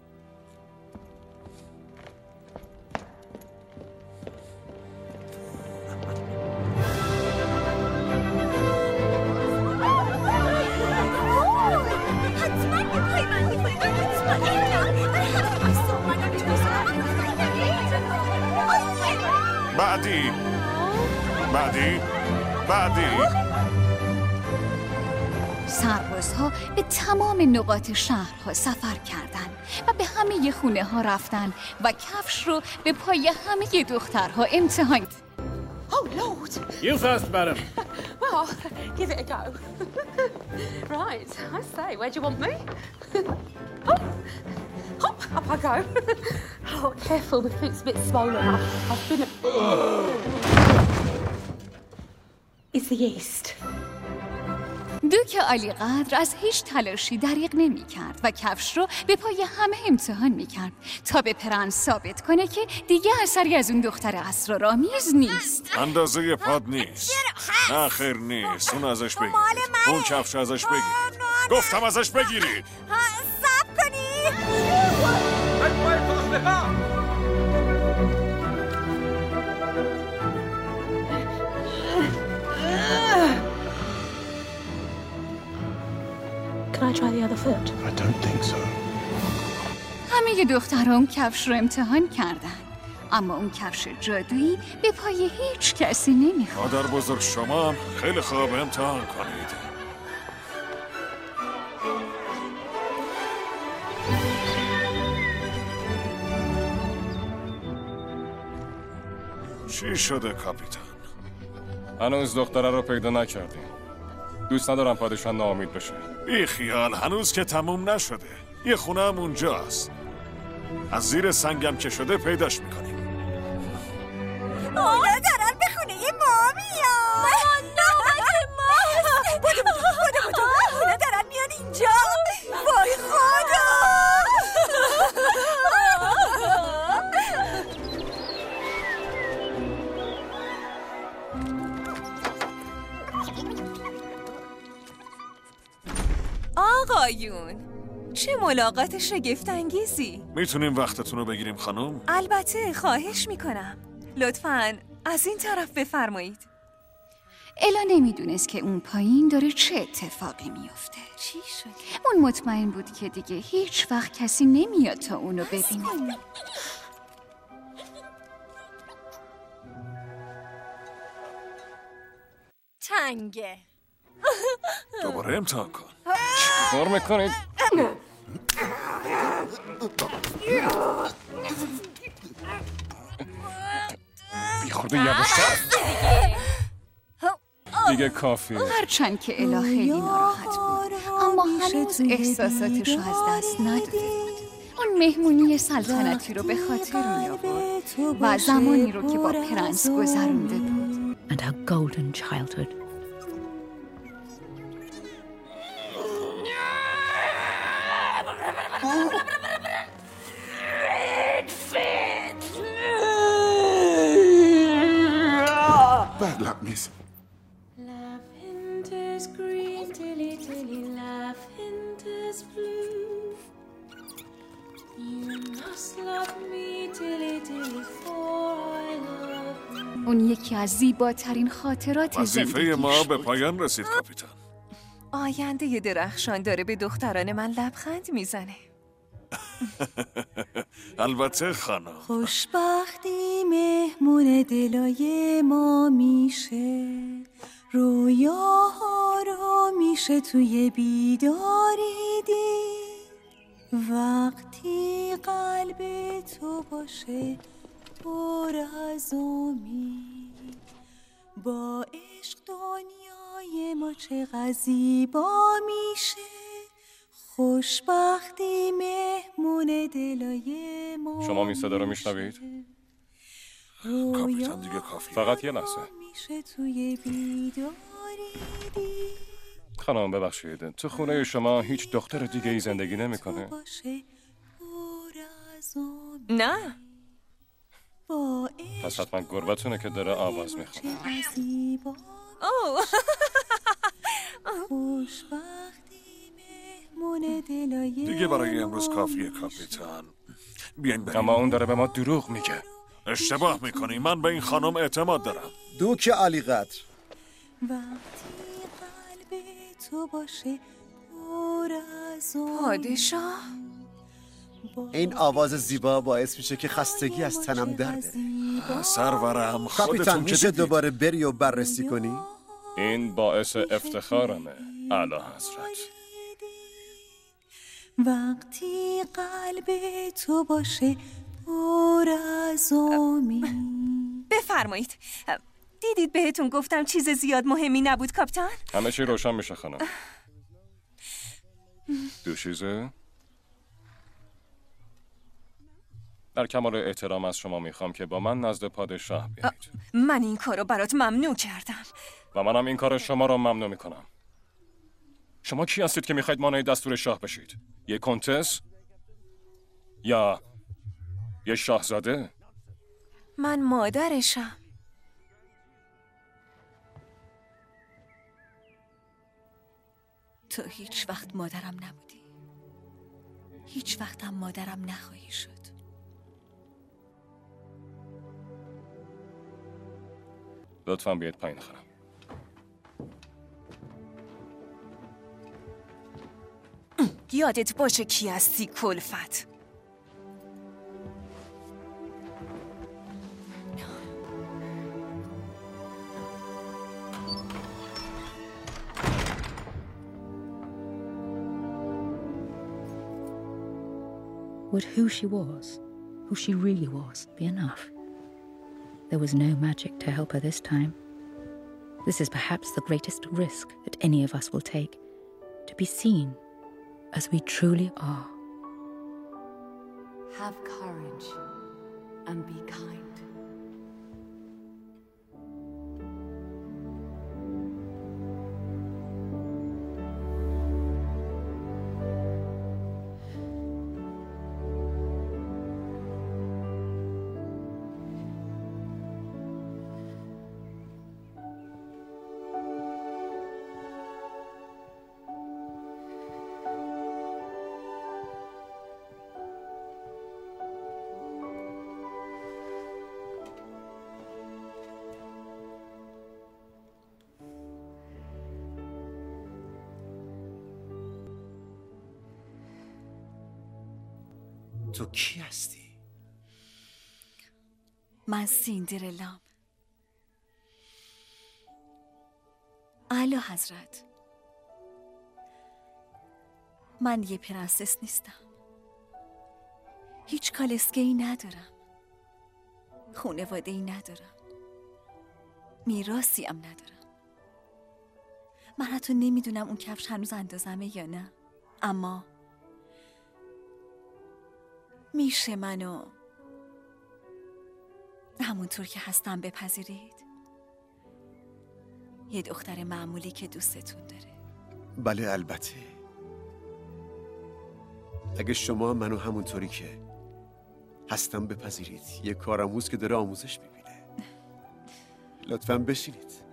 [SPEAKER 10] بعدی بعدی بعدی
[SPEAKER 1] سربازها به تمام نقاط شهرها سفر کردند و به همه خونه ها رفتن و کفش رو به پای همه دخترها امتحان.
[SPEAKER 12] Oh Lord!
[SPEAKER 19] You first, madam.
[SPEAKER 12] Well, give it a go. Right, I say, where do you want me? Oh, hop, up I go. Oh, careful, the foot's a bit swollen. I've, I've been. It's the yeast.
[SPEAKER 1] دوک عالیقدر از هیچ تلاشی دریغ نمی کرد و کفش رو به پای همه امتحان می کرد تا به پرنس ثابت کنه که دیگه اثری از اون دختر اسرارآمیز نیست.
[SPEAKER 10] اندازه پاد نیست. نه خیر نیست. اون ازش بگیرید. اون کفش ازش بگیرید. گفتم ازش بگیرید.
[SPEAKER 2] صبر کن
[SPEAKER 9] Can I try the other foot?
[SPEAKER 6] I don't think so.
[SPEAKER 1] همه دخترها اون کفش رو امتحان کردن، اما اون کفش جادویی به پای هیچ کسی نمیخورد.
[SPEAKER 13] مادر بزرگ شما هم خیلی خوب امتحان کنید. چی شده کاپیتان؟
[SPEAKER 15] هنوز دختره رو پیدا نکردیم. دوست ندارم پادشاه ناامید بشه.
[SPEAKER 13] بی خیال، هنوز که تموم نشده. یه خونه هم اونجاست. از زیر سنگم که شده پیداش میکنیم.
[SPEAKER 2] اونا دارن به خونه ما میان. نوبت ما. بودو بودو بودو بودو. اونا دارن میان اینجا. وای خدا.
[SPEAKER 16] آقایون، چه ملاقات شگفت‌انگیزی.
[SPEAKER 13] میتونیم وقتتون رو بگیریم خانم؟
[SPEAKER 16] البته، خواهش میکنم. لطفاً از این طرف بفرمایید.
[SPEAKER 1] الا نمیدونست که اون پایین داره چه اتفاقی میفته.
[SPEAKER 16] چی شد؟
[SPEAKER 1] اون مطمئن بود که دیگه هیچ وقت کسی نمیاد تا اونو ببینه.
[SPEAKER 2] تنگه.
[SPEAKER 13] دوباره امتحان کن.
[SPEAKER 15] کار میکنید؟ بیخورده یواشتر. دیگه کافی.
[SPEAKER 1] هرچند که الا خیلی ناراحت بود، اما هنوز احساساتش رو از دست نداده بود. اون مهمونی سلطنتی رو به خاطر می آورد و زمانی رو که با پرنس گذرونده بود.
[SPEAKER 11] And her golden childhood.
[SPEAKER 6] Bad luck, miss.
[SPEAKER 9] Lavender's green, tilly tilly, lavender's blue. You must love me, tilly tilly, for I love you.
[SPEAKER 1] اون یکی از زیباترین خاطرات
[SPEAKER 13] وظیفه
[SPEAKER 1] زندگیش
[SPEAKER 13] ما به
[SPEAKER 1] بود.
[SPEAKER 13] پایان رسید کاپیتان.
[SPEAKER 16] آینده درخشان داره به دختران من لبخند میزنه.
[SPEAKER 13] البته خانم.
[SPEAKER 3] خوشبختی مهمون دلای ما میشه، رویاها رو میشه توی بیداری دید، وقتی قلب تو باشه پر از امید، با عشق دنیای ما چقدر زیبا میشه، خوشبختی مهمون دلای ما.
[SPEAKER 15] شما این صدا رو میشنوید؟
[SPEAKER 13] کاپیتان دیگه کافی.
[SPEAKER 15] فقط یه لحظه.
[SPEAKER 3] میشه توی بیداری دید.
[SPEAKER 15] خانم ببخشید، تو خونه شما هیچ دختر دیگه ای زندگی نمیکنه؟
[SPEAKER 16] نه.
[SPEAKER 15] پس حتما گربتونه که داره آواز میخونه.
[SPEAKER 16] اوه.
[SPEAKER 13] دیگه برای امروز کافیه کاپیتان. بیاین بریم.
[SPEAKER 15] اما اون داره به ما دروغ میگه.
[SPEAKER 13] اشتباه میکنی. من به این خانم اعتماد دارم.
[SPEAKER 14] دوک علی قدر.
[SPEAKER 3] وقتی قلب تو باشه پر از
[SPEAKER 16] پادشاه.
[SPEAKER 14] این آواز زیبا باعث میشه که خستگی از تنم در بره.
[SPEAKER 13] سرورم
[SPEAKER 14] کاپیتان
[SPEAKER 13] خودتون
[SPEAKER 14] میشه
[SPEAKER 13] که
[SPEAKER 14] دوباره بری و بررسی کنی؟
[SPEAKER 15] این باعث افتخارمه اعلی حضرت.
[SPEAKER 3] وقتی قلب تو باشه پر از امید.
[SPEAKER 16] بفرمایید. دیدید بهتون گفتم چیز زیاد مهمی نبود کاپیتان؟
[SPEAKER 15] همه چی روشن میشه خانم. دو چیزه؟ در کمال احترام از شما میخوام که با من نزد پادشاه بیایید.
[SPEAKER 16] من این کارو برات ممنوع کردم.
[SPEAKER 15] و منم این کار شما رو ممنوع میکنم. شما کی هستید که میخواید مانع دستور شاه بشید؟ یه کنتس؟ یا یه شاهزاده؟
[SPEAKER 16] من مادرشم.
[SPEAKER 3] تو هیچ وقت مادرم نبودی، هیچ وقت هم مادرم نخواهی شد.
[SPEAKER 15] لطفاً بیاید پایین خانم.
[SPEAKER 16] یادت باشه کی هستی کلفت.
[SPEAKER 11] Would who she was, who she really was, be enough? There was no magic to help her this time. This is perhaps the greatest risk that any of us will take, to be seen as we truly are.
[SPEAKER 8] Have courage and be kind.
[SPEAKER 14] تو کی هستی؟
[SPEAKER 16] من سیندرلام. اعلی حضرت، من یه پرنسس نیستم. هیچ کالسکه‌ای ندارم. خانواده‌ای ندارم. میراثی هم ندارم. من حتی نمیدونم اون کفش هنوز اندازمه یا نه. اما میشه منو همونطور که هستم بپذیرید؟ یه دختر معمولی که دوستتون داره.
[SPEAKER 14] بله البته. اگه شما منو همونطوری که هستم بپذیرید، یه کارآموز که داره آموزش میبینه. لطفاً بشینید.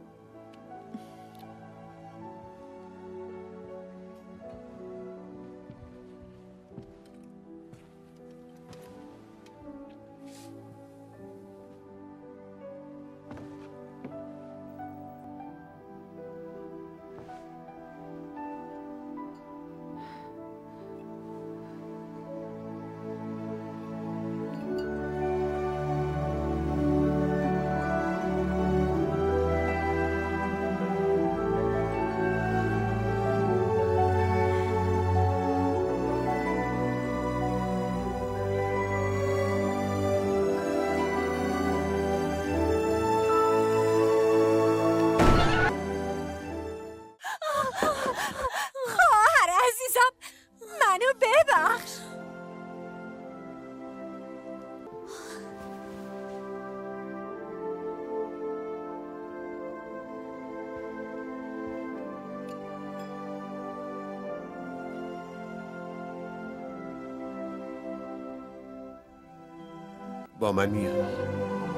[SPEAKER 14] با من میاد.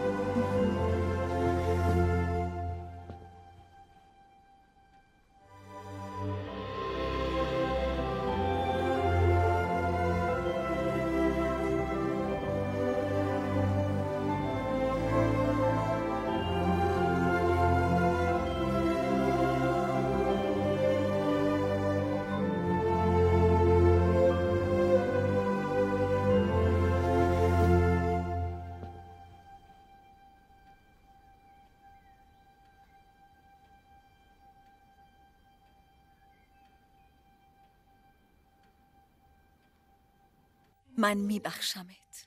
[SPEAKER 16] من میبخشمت.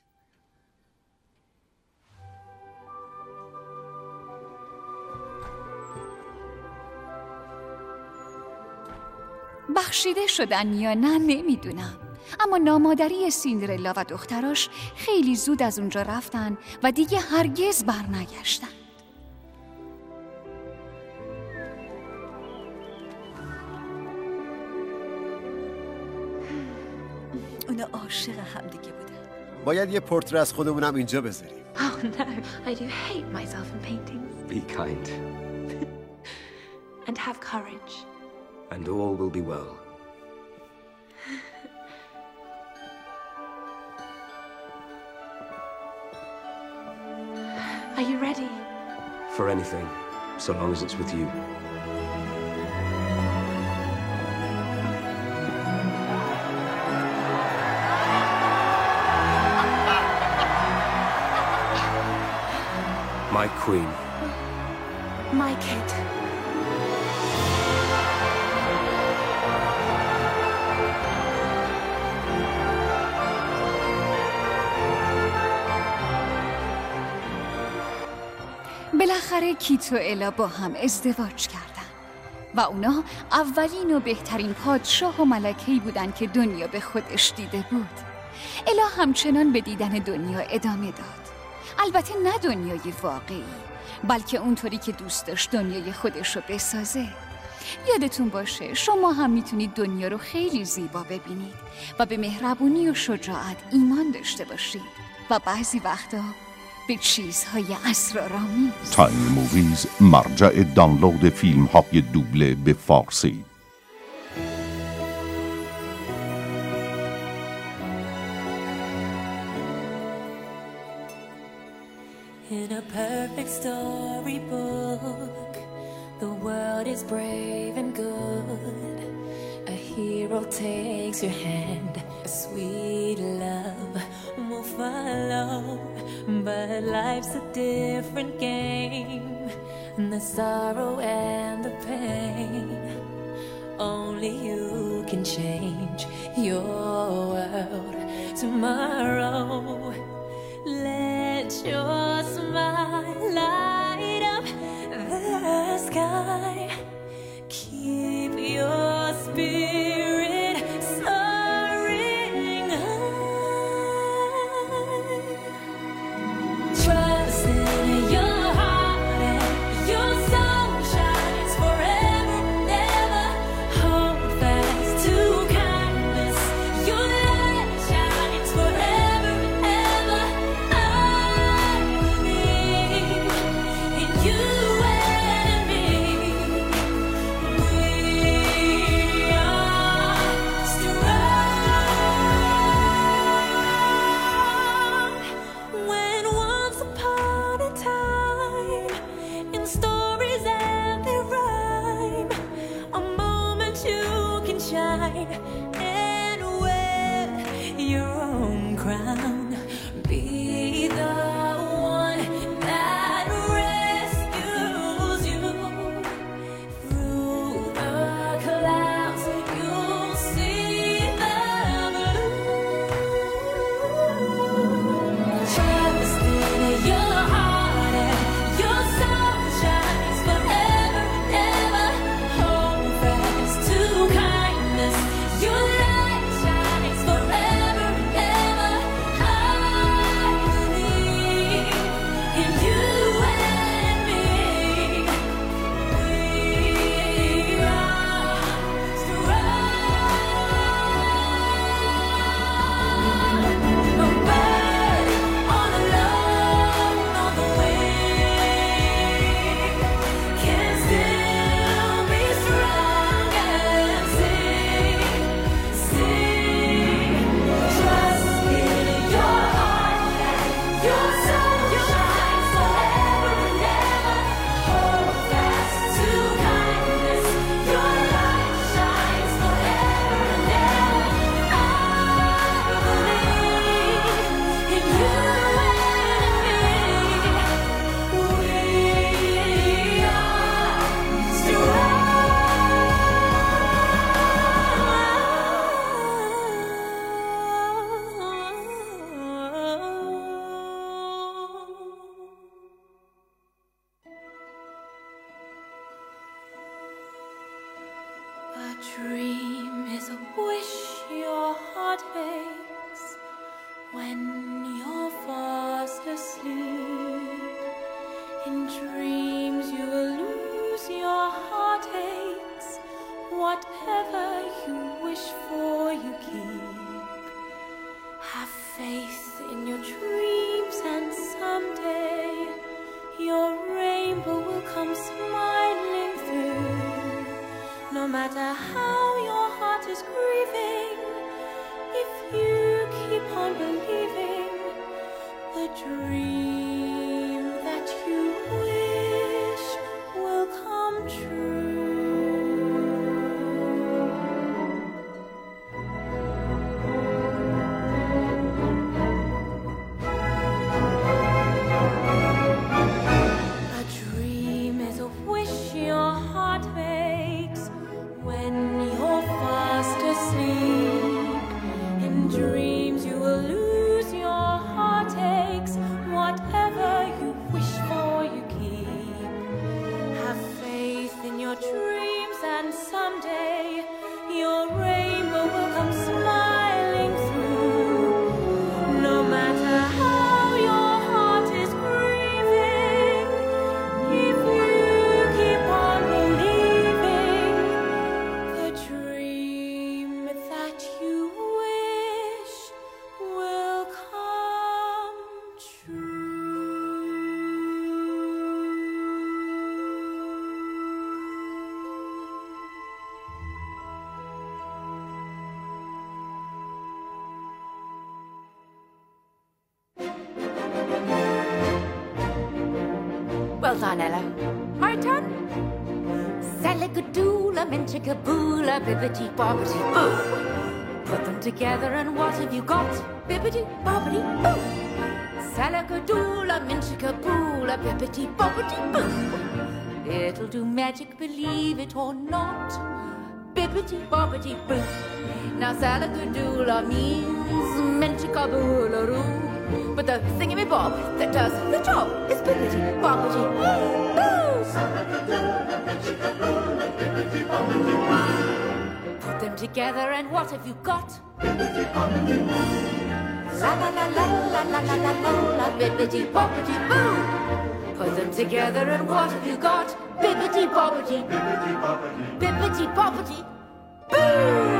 [SPEAKER 1] بخشیده شدن یا نه نمیدونم، اما نامادری سیندرلا و دختراش خیلی زود از اونجا رفتن و دیگه هرگز برنگشتن.
[SPEAKER 16] اونا عاشق هم دیگه بودن.
[SPEAKER 14] باید یه پورتره از خودمونم اینجا بذاریم.
[SPEAKER 9] Oh no, I do hate myself in paintings.
[SPEAKER 22] Be kind.
[SPEAKER 9] And have courage.
[SPEAKER 22] And all will be well.
[SPEAKER 9] Are you ready
[SPEAKER 22] for anything, so long as it's with you. My queen.
[SPEAKER 9] My kid.
[SPEAKER 1] بالاخره کیت و الا با هم ازدواج کردن و اونا اولین و بهترین پادشاه و ملکه‌ای بودن که دنیا به خودش دیده بود. الا همچنان به دیدن دنیا ادامه داد. البته نه دنیای واقعی، بلکه اونطوری که دوست داشت دنیای خودش رو بسازه. یادتون باشه شما هم میتونید دنیا رو خیلی زیبا ببینید و به مهربونی و شجاعت ایمان داشته باشید و بعضی وقتا به چیزهای اسرارآمیز.
[SPEAKER 17] تایم موویز، مرجع دانلود فیلم های دوبله به فارسی.
[SPEAKER 18] In a perfect storybook, the world is brave and good. A hero takes your hand, a sweet love will follow. But life's a different game, and the sorrow and the pain, only you can change your world tomorrow. Let your smile light up the sky. Keep your spirit soaring high. Trust in your heart and your soul shines forever and ever. Hold fast to kindness. Your light shines forever and ever. I believe in you and me. We are strong. When once upon a time, in stories and their rhyme, a moment you can shine and wear your own crown. Be the one that rescues you. Through the clouds, you'll see the blue. Trust in your heart and your soul shines forever and ever. Hold fast to kindness. Your light shines forever and ever. I believe in you and me. We are strong. A bird on a lone on the wing can still be strong and sing, sing. Trust in your heart and your soul shines forever and ever. Hold fast to kindness. Your light shines forever and ever. I believe in you and me. We are A dream is a wish your heart makes when you're fast asleep. In dreams you will lose your heartaches. Whatever you wish for, you keep. Have faith in your dreams, and someday your rainbow will come smiling through. No matter how your heart is grieving, if you keep on believing, the dream that you wish
[SPEAKER 11] Well done, Ella. Hard turn. Salagadoola, minchikaboola, bibbity bobbity boo. Put them together and what have you got? Bibbity bobbity boo. Salagadoola, minchikaboola, bibbity bobbity boo. It'll do magic, believe it or not. Bibbity bobbity boo. Now Salagadoola means minchikaboolaroo. But the thingamy-bob that does the job is bibbity bobbity boo. Put them together and what have you got? La la la la la la la la la la bibbity bobbity boo. Put them together and what have you got? Bibbity bobbity bibbity bobbity boo.